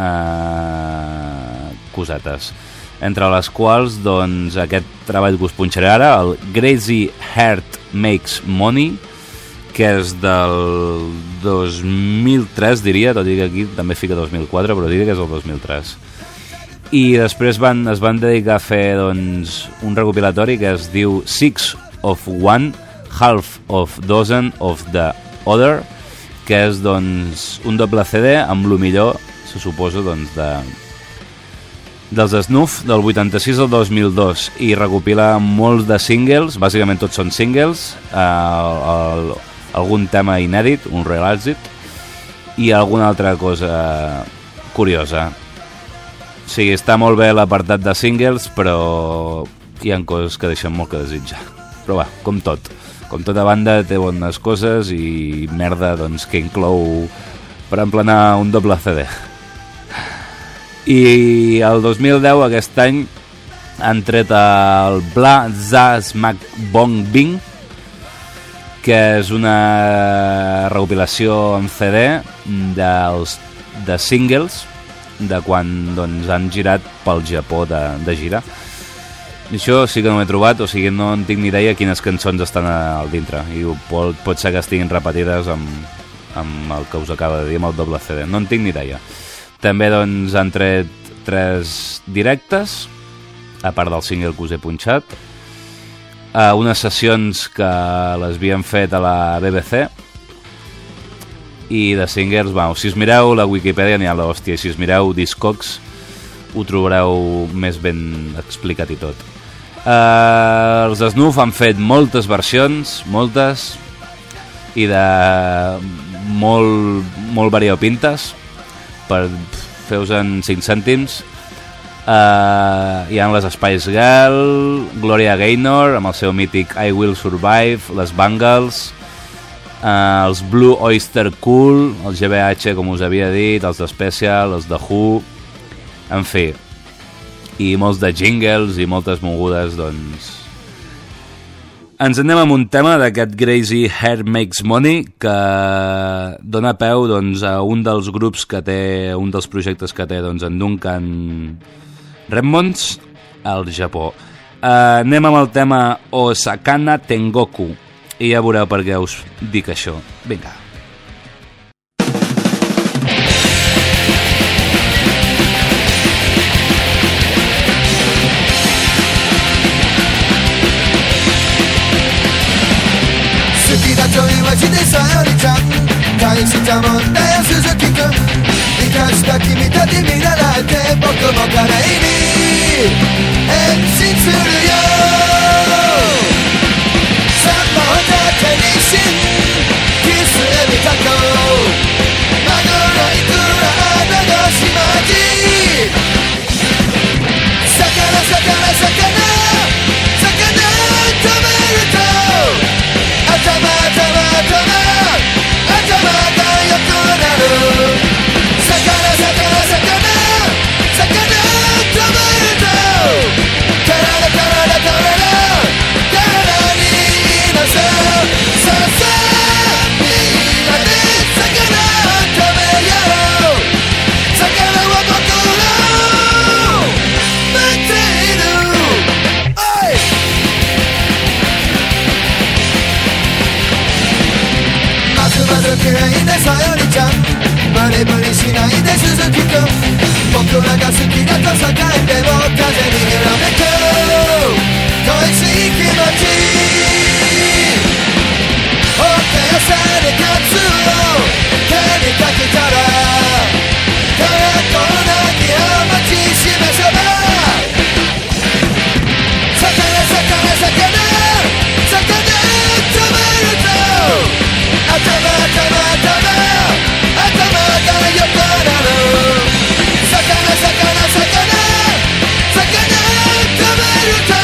cosetes, entre les quals doncs, aquest treball que us punxaré ara, el Crazy Heart Makes Money, que és del 2003, diria, tot i que aquí també fica 2004, però diria que és el 2003. I després es van dedicar a fer doncs, un recopilatori que es diu 6 of One, Half of Dozen of the Other, que és doncs, un doble CD amb lo millor, se suposa, doncs, dels Snuff del 86 al 2002, i recopila molts de singles, bàsicament tots són singles, algun tema inèdit, un real èxit, i alguna altra cosa curiosa. O sigui, està molt bé l'apartat de singles, però hi ha coses que deixen molt que desitjar. Però va, com tota banda té bones coses i merda doncs, que inclou per emplenar un doble CD. I el 2010, aquest any, han tret el Bla Za Smack Bong Bing, que és una recopilació en CD de singles de quan doncs, han girat pel Japó de gira. I això sí que no m'he trobat, o sigui, no en tinc ni idea quines cançons estan al dintre, i pot ser que estiguin repetides amb el que us acaba de dir, amb el doble CD, no en tinc ni idea. També doncs, han tret 3 directes, a part del single que us he punxat, unes sessions que les havien fet a la BBC, i de singles, bueno, si us mireu la Wikipedia n'hi ha l'hòstia, si us mireu Discogs ho trobareu més ben explicat i tot. Els Snuff han fet moltes versions, moltes, i de molt variopintes, per fer-vos-en 5 cèntims. Hi ha les Spice Girl, Gloria Gaynor amb el seu mític I Will Survive, les Bangles, els Blue Oyster Cult, el GBH, com us havia dit, els de Special, els de Who, en fi, i molts de jingles i moltes mogudes doncs, Ens anem amb un tema d'aquest Crazy Hair Makes Money que dona peu doncs, a un dels grups que té, un dels projectes que té doncs, en Duncan Redmonds al Japó. Anem amb el tema Osakana Tengoku i ja veureu per què us dic això. Vinga. ちょい待ちでさよりちゃん大したもんだよ鈴木くん生かした君たち見習って僕も華麗に変身するよサンバを盾にしキスエビタコマグロイクラ長島地魚魚魚魚食べると頭が良くなる魚食べると体にいいのさささみんなで魚食べよう魚は僕の待っているおいまず綺麗ねさよりちゃん無理無理しないで鈴木くん僕らが好きだと叫んでも風に揺らめく恋しい気持ち放ってやされカツを手にかけたらたらこなぎを待ちしめしょば魚食べると頭が良くなる魚食べると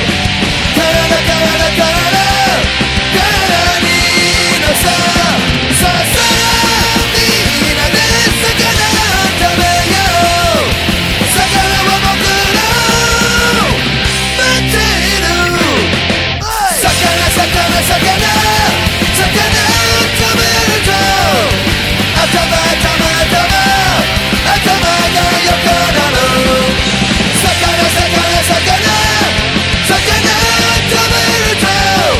体にいいのさささみんなで魚食べよう魚は僕の待っている魚食べると頭が良くなる魚食べると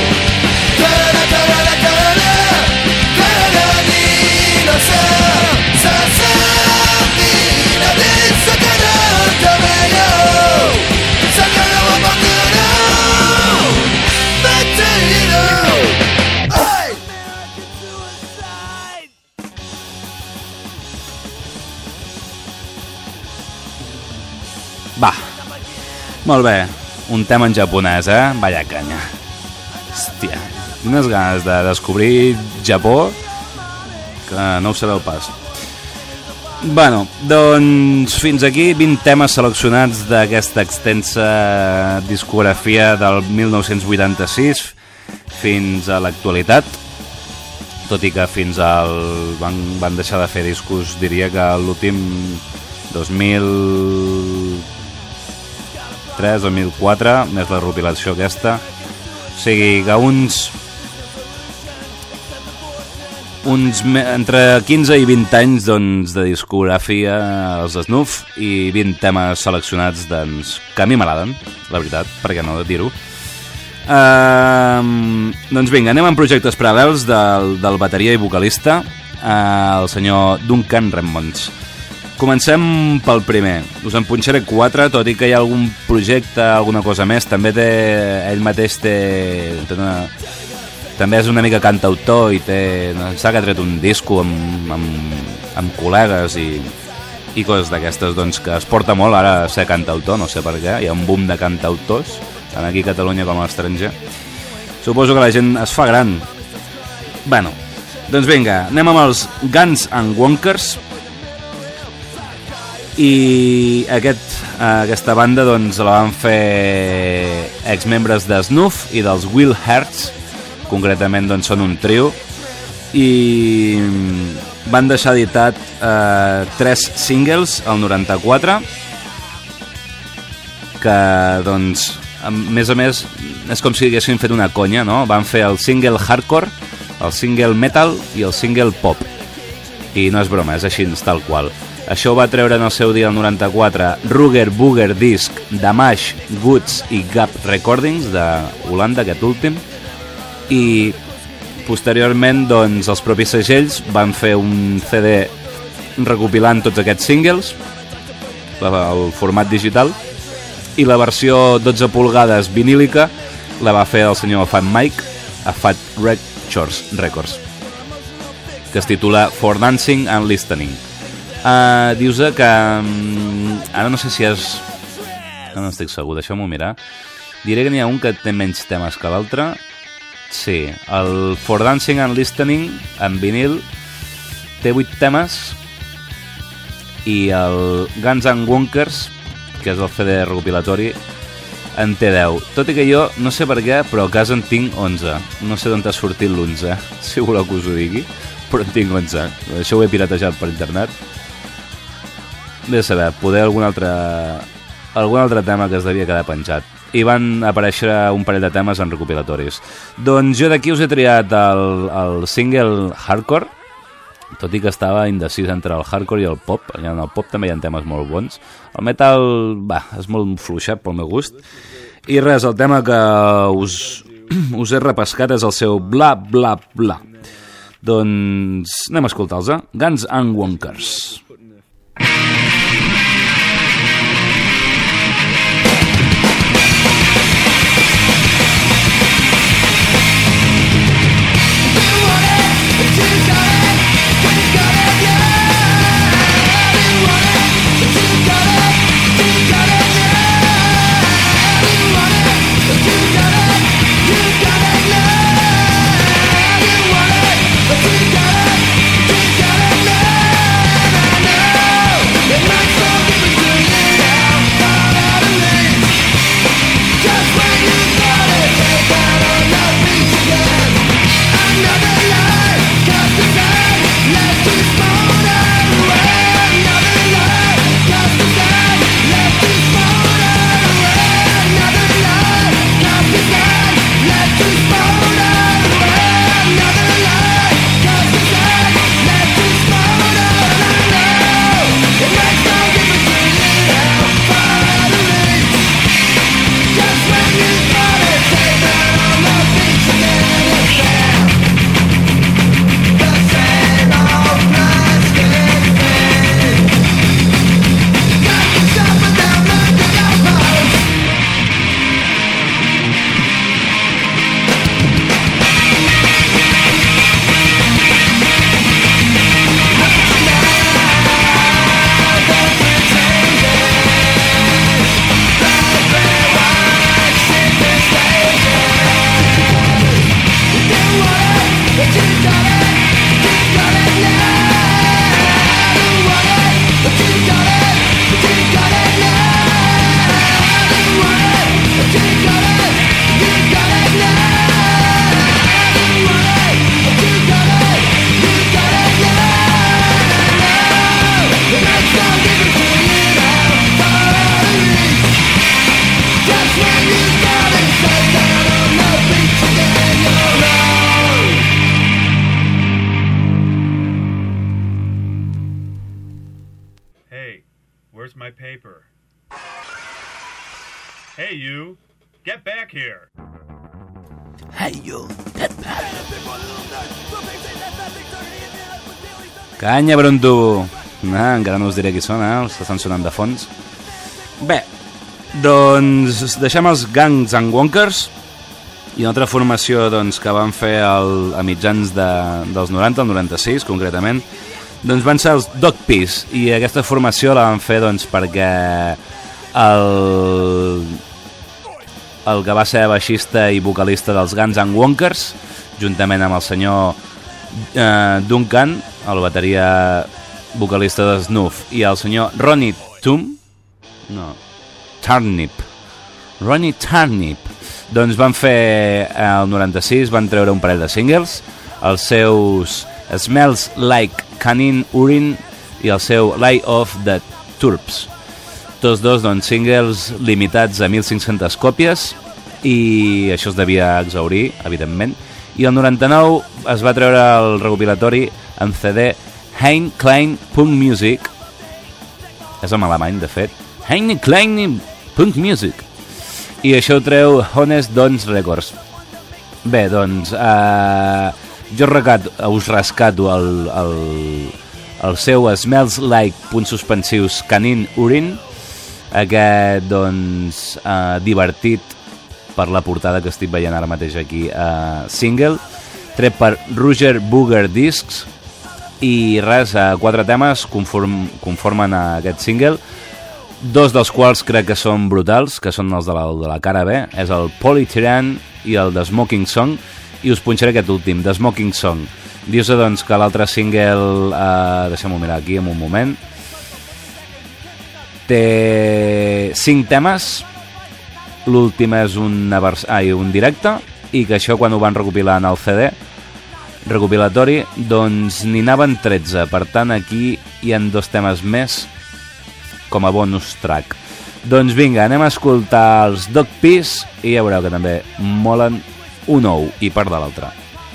体にいいのさささみんなで魚食べよう魚は僕の待っている Va, molt bé, un tema en japonès, Vaya canya. Hòstia, quines ganes de descobrir Japó que no ho sabeu pas. Bueno, doncs fins aquí 20 temes seleccionats d'aquesta extensa discografia del 1986 fins a l'actualitat, tot i que fins al... van deixar de fer discos, diria que l'últim 2003-2004, més la recopilació aquesta. O sigui que uns entre 15 i 20 anys doncs, de discografia als Snuff i 20 temes seleccionats doncs, que a mi m'agraden, la veritat, per què no dir-ho. Doncs vinga, anem amb projectes paral·lels del bateria i vocalista, el senyor Duncan Redmonds. Comencem pel primer. Us en punxaré 4, tot i que hi ha algun projecte, alguna cosa més. També ell mateix també és una mica cantautor i s'ha tret un disco amb col·legues i coses d'aquestes, doncs, que es porta molt ara a ser cantautor, no sé per què. Hi ha un boom de cantautors, tant aquí a Catalunya com a l'estranger. Suposo que la gent es fa gran. Bueno, doncs vinga, anem amb els Guns and Wonkers. I aquesta banda doncs, la van fer exmembres de Snuff i dels Will Hertz, concretament doncs, són un trio, i van deixar editat 3 singles al 94 que doncs, més a més, és com si haguessin fet una conya, no? Van fer el single hardcore, el single metal i el single pop. I no és broma, és així, tal qual. Això ho va treure en el seu dia, el 94, Ruger Booger Disc, Damage, Goods i Gap Recordings, de Holanda, aquest últim. I posteriorment, doncs, els propis segells van fer un CD recopilant tots aquests singles, el format digital, i la versió 12 polgades vinílica la va fer el senyor Fat Mike a Fat Records, que es titula For Dancing and Listening. Dius que ara no sé si és, no estic segur, deixeu-m'ho mirar. Diré que n'hi ha un que té menys temes que l'altre. Sí, el For Dancing and Listening en vinil té 8 temes i el Guns N' Wonkers, que és el CD recopilatori, en té 10. Tot i que jo, no sé per què, però a casa en tinc 11. No sé d'on t'ha sortit l'11, si voleu que us ho digui, però en tinc 11. Això ho he piratejat per internet. Bé saber, poder algun altre tema que es devia quedar penjat. I van aparèixer un parell de temes en recopilatoris. Doncs jo d'aquí us he triat el single Hardcore, tot i que estava indecís entre el hardcore i el pop. En el pop també hi ha temes molt bons. El metal, és molt fluixet pel meu gust. I res, el tema que us he repescat és el seu Bla Bla Bla. Doncs anem a escoltar-los, Guns N' Wonkers. Hey, you! Get back here! Hey, you! Get back! Canya, Bronto! Encara no us diré qui són, els que estan sonant de fons. Bé, doncs deixem els Guns N' Wonkers i una altra formació doncs, que van fer a mitjans dels 90, el 96 concretament, doncs van ser els Dog Peas, i aquesta formació la van fer doncs, perquè el que va ser baixista i vocalista dels Guns N' Wonkers, juntament amb el senyor Duncan, el bateria vocalista de Snuff, i el senyor Ronnie Turnip, doncs van fer el 96, van treure un parell de singles, els seus Smells Like Canine Urine i el seu Light of the Turps. Tots dos, doncs, singles limitats a 1.500 còpies, i això es devia exaurir, evidentment. I el 99 es va treure el recopilatori en CD Hein Klein Punk Music. És en alemany, de fet. Hein Klein Punk Music. I això ho treu Honest Dons Records. Bé, doncs, jo us rescato el seu Smells Like ..suspensius Canine Urine, aquest, doncs, divertit per la portada que estic veient ara mateix aquí, single, tret per Roger Booger Discs, i res, 4 temes conformen aquest single, 2 dels quals crec que són brutals, que són els de la cara B, és el Polytyran i el The Smoking Song, i us punxaré aquest últim, The Smoking Song. Dius, doncs, que l'altre single, deixem-ho mirar aquí en un moment, té 5 temes, l'últim és un directe, i que això quan ho van recopilar en el CD recopilatori, doncs n'hi anaven 13, per tant aquí hi ha 2 temes més com a bonus track. Doncs vinga, anem a escoltar els Dog Peas i ja veureu que també molen un ou i part de l'altre.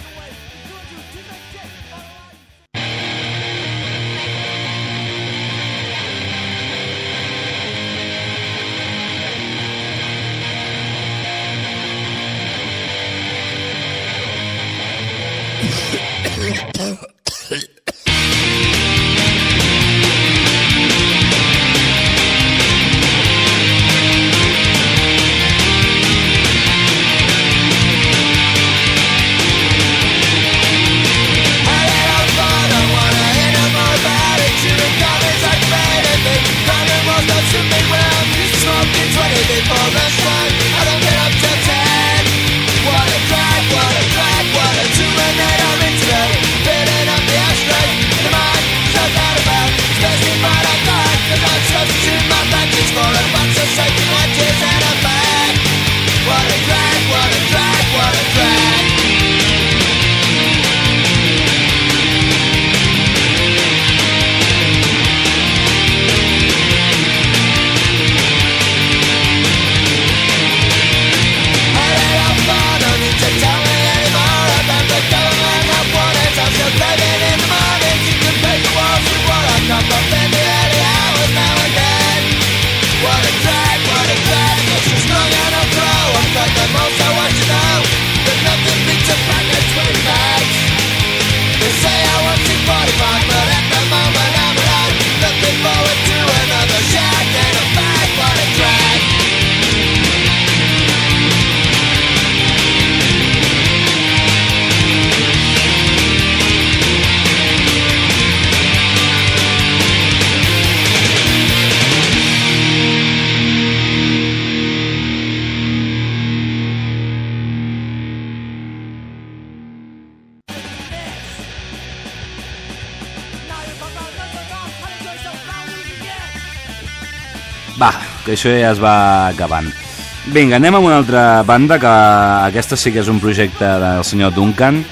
Va, que això ja es va acabant. Vinga, anem amb una altra banda, que aquesta sí que és un projecte del senyor Duncan,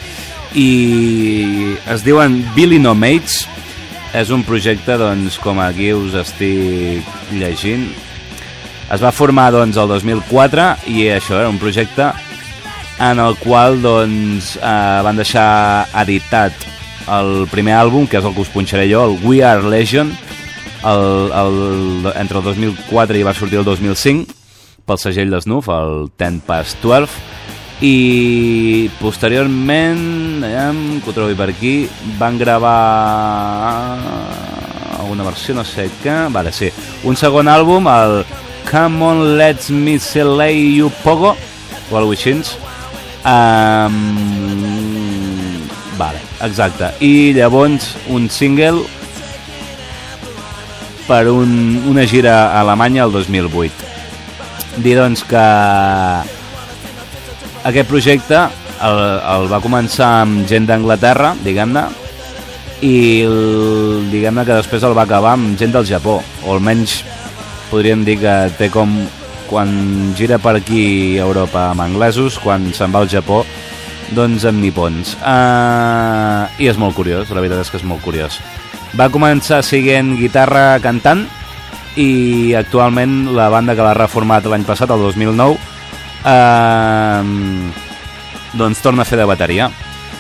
i es diuen Billy No Mates. És un projecte, doncs, com aquí us estic llegint. Es va formar, doncs, el 2004, i això era un projecte en el qual, doncs, van deixar editat el primer àlbum, que és el que us punxaré jo, el We Are Legion, entre el 2004 i va sortir el 2005 pel segell de Snuff, el 10 Past 12, i posteriorment, que ho trobi per aquí, van gravar una versió no sé què, vale, sí, un segon àlbum, el Come On Let's Me Slay You Pogo, o alguna cosa així. Vale, exacte, i llavors un single per una gira a Alemanya el 2008. Dir, doncs, que aquest projecte el va començar amb gent d'Anglaterra, diguem-ne, i diguem-ne que després el va acabar amb gent del Japó, o almenys podríem dir que té com quan gira per aquí a Europa amb anglesos, quan se'n va al Japó, doncs amb nipons. I és molt curiós, la veritat és que és molt curiós. Va començar siguent guitarra cantant, i actualment la banda que l'ha reformat l'any passat, el 2009, doncs torna a fer de bateria,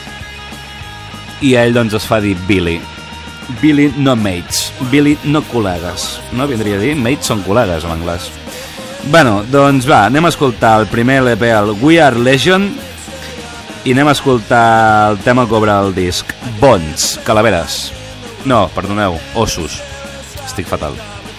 i ell doncs es fa dir Billy, no mates, Billy no col·legues, no vindria a dir, mates són col·legues en anglès. Bueno, doncs va, anem a escoltar el primer LP, el We Are Legion, i anem a escoltar el tema que obre el disc, Bones, calaveres, no, perdoneu, ossos, estic fatal.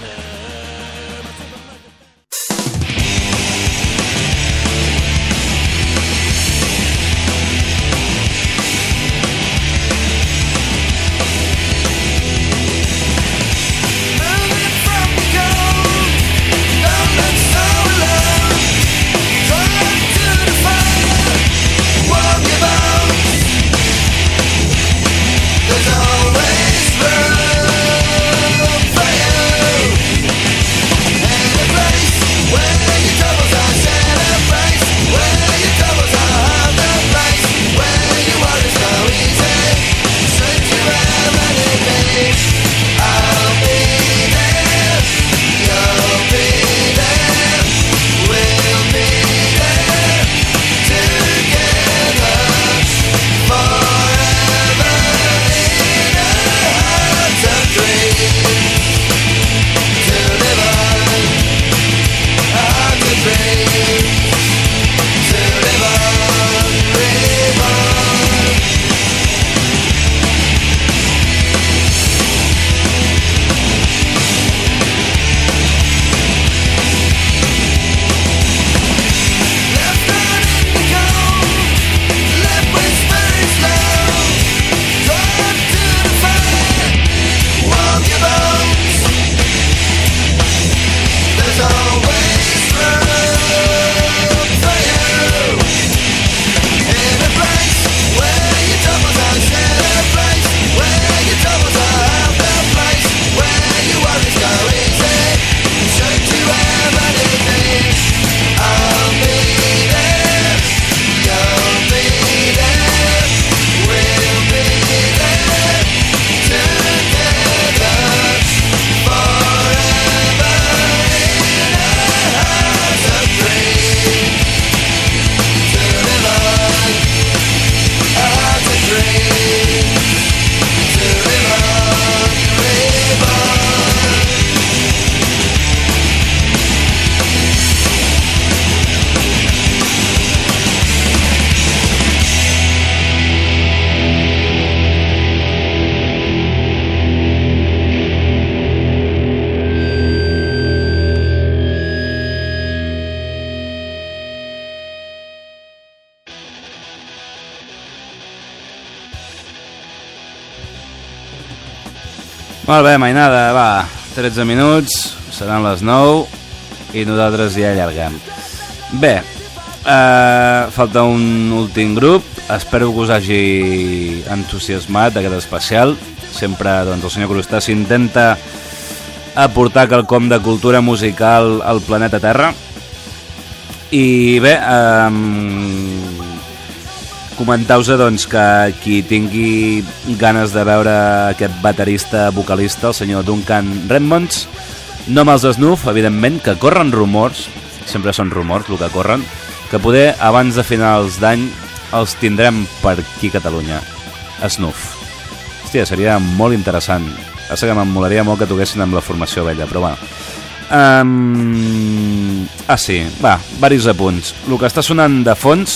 Molt bé, mainada, va, 13 minuts, seran les 9 i nosaltres ja allarguem. Bé, falta un últim grup, espero que us hagi entusiasmat aquest especial. Sempre doncs, el senyor Crostà s'intenta aportar quelcom de cultura musical al planeta Terra. I bé, comentar-vos doncs, que qui tingui ganes de veure aquest baterista vocalista, el senyor Duncan Redmonds, no amb els Snuff, evidentment, que corren rumors, sempre són rumors el que corren, que poder abans de finals d'any els tindrem per aquí a Catalunya, Snuff. Hòstia, seria molt interessant. Passa que m'emmolaria molt que toquessin amb la formació vella, però bueno. Sí, va, varis apunts. El que està sonant de fons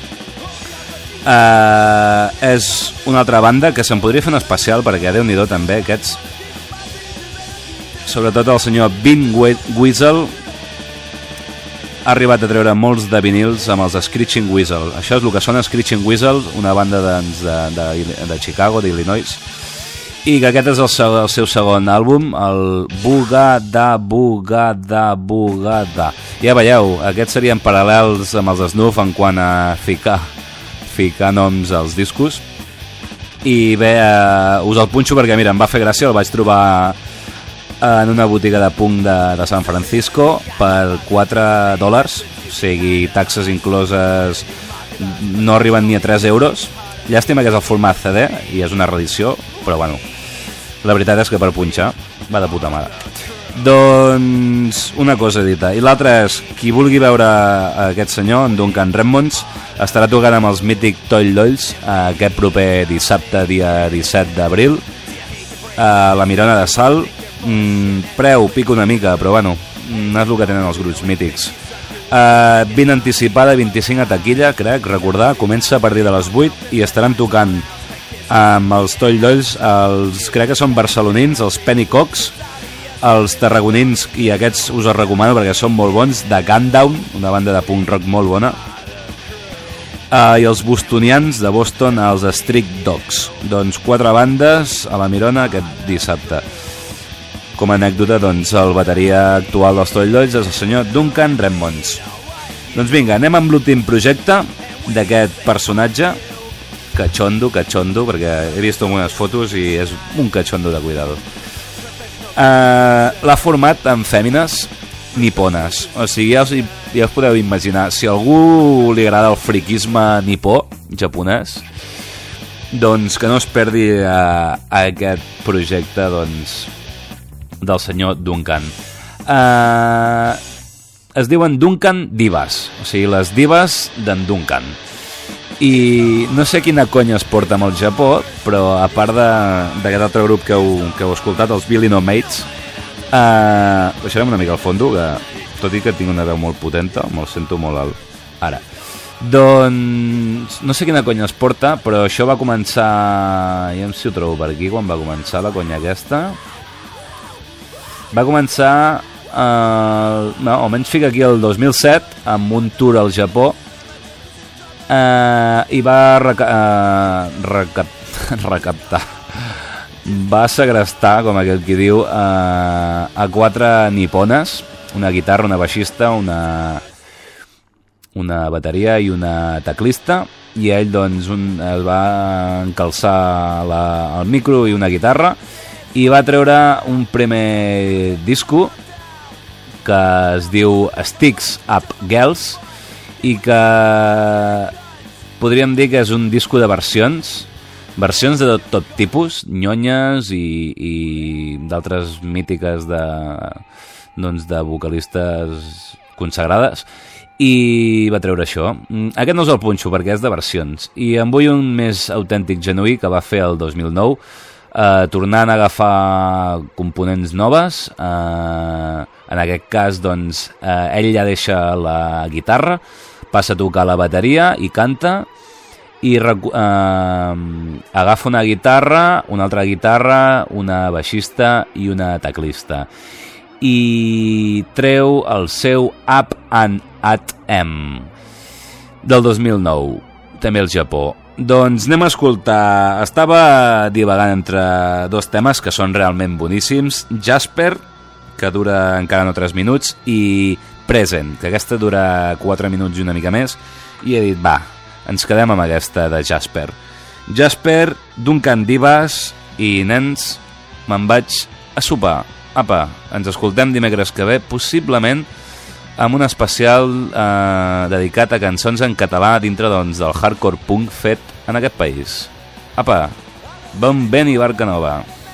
és una altra banda que se'n podria fer un especial, perquè Déu-n'hi-do també aquests, sobretot el senyor Vin Weasel ha arribat a treure molts de vinils amb els Screeching Weasel. Això és el que sona Screeching Weasel, una banda de Chicago, d'Illinois, i que aquest és el seu segon àlbum, el Bugada. Ja veieu, aquests serien paral·lels amb els Snuff en quant a ficar noms als discos. I bé, us el punxo perquè mira, em va fer gràcia, el vaig trobar en una botiga de punk de San Francisco per $4, o sigui, taxes incloses, no arriben ni a 3 euros. Llàstima que és el format CD i és una reedició, però bueno, la veritat és que per punxar va de puta mare. Doncs una cosa dita. I l'altra és, qui vulgui veure aquest senyor, en Duncan Redmonds, estarà tocant amb els Mític Toll Dolls aquest proper dissabte, dia 17 d'abril, a la Mirona de Salt. Preu, pica una mica, però bueno, no és el que tenen els grups mítics. 20 anticipada, 25 a taquilla, crec, recordar, comença a partir de les 8 i estaran tocant amb els Toll Dolls, crec que són barcelonins, els Pennycocks, els tarragonins, i aquests us els recomano perquè són molt bons, de Gundown, una banda de punk rock molt bona, i els bostonians de Boston, els Street Dogs. Doncs 4 bandes a la Mirona aquest dissabte. Com a anècdota, doncs, el bateria actual dels Toll Dolls és el senyor Duncan Redmonds. Doncs vinga, anem amb l'últim projecte d'aquest personatge, cachondo, perquè he vist algunes fotos i és un cachondo de cuidado. L'ha format amb fèmines nipones, o sigui, ja us podeu imaginar, si a algú li agrada el friquisme nipó, japonès, doncs que no es perdi aquest projecte, doncs, del senyor Duncan. Es diuen Duncan Divas, o sigui, les divas d'en Duncan. I no sé quina conya es porta amb el Japó, però a part d'aquest altre grup que heu escoltat, els Billy No Mates, baixarem una mica al fondo, que tot i que tinc una veu molt potenta, me'l sento molt alt. Ara, doncs no sé quina conya es porta, però això va començar, ja si ho trobo per aquí, quan va començar la conya aquesta. Va començar no, almenys fica aquí el 2007 amb un tour al Japó, i va recaptar, va segrestar, com aquell qui diu, a 4 nipones, una guitarra, una baixista, una bateria i una teclista, i ell doncs es va encalçar el micro i una guitarra i va treure un primer disco que es diu Sticks Up Girls, i que podríem dir que és un disco de versions de tot tipus, nyonyes i d'altres mítiques de vocalistes consagrades, i va treure això. Aquest no és el punxo perquè és de versions, i en vull un més autèntic, genuí, que va fer el 2009, tornant a agafar components noves. En aquest cas, doncs, ell ja deixa la guitarra, passa a tocar la bateria i canta, i agafa una guitarra, una altra guitarra, una baixista i una teclista, i treu el seu Up and At M del 2009, també al Japó. Doncs anem a escoltar. Estava divagant entre 2 temes que són realment boníssims: Jasper, que dura encara no 3 minuts, i Present, que aquesta dura 4 minuts i una mica més, i he dit, va, ens quedem amb aquesta de Jasper. Jasper, Duncan Divas, i nens, me'n vaig a sopar. Apa, ens escoltem dimecres que ve, possiblement amb un especial dedicat a cançons en català dintre, doncs, del hardcore punk fet en aquest país. Apa, bon vent i barca nova.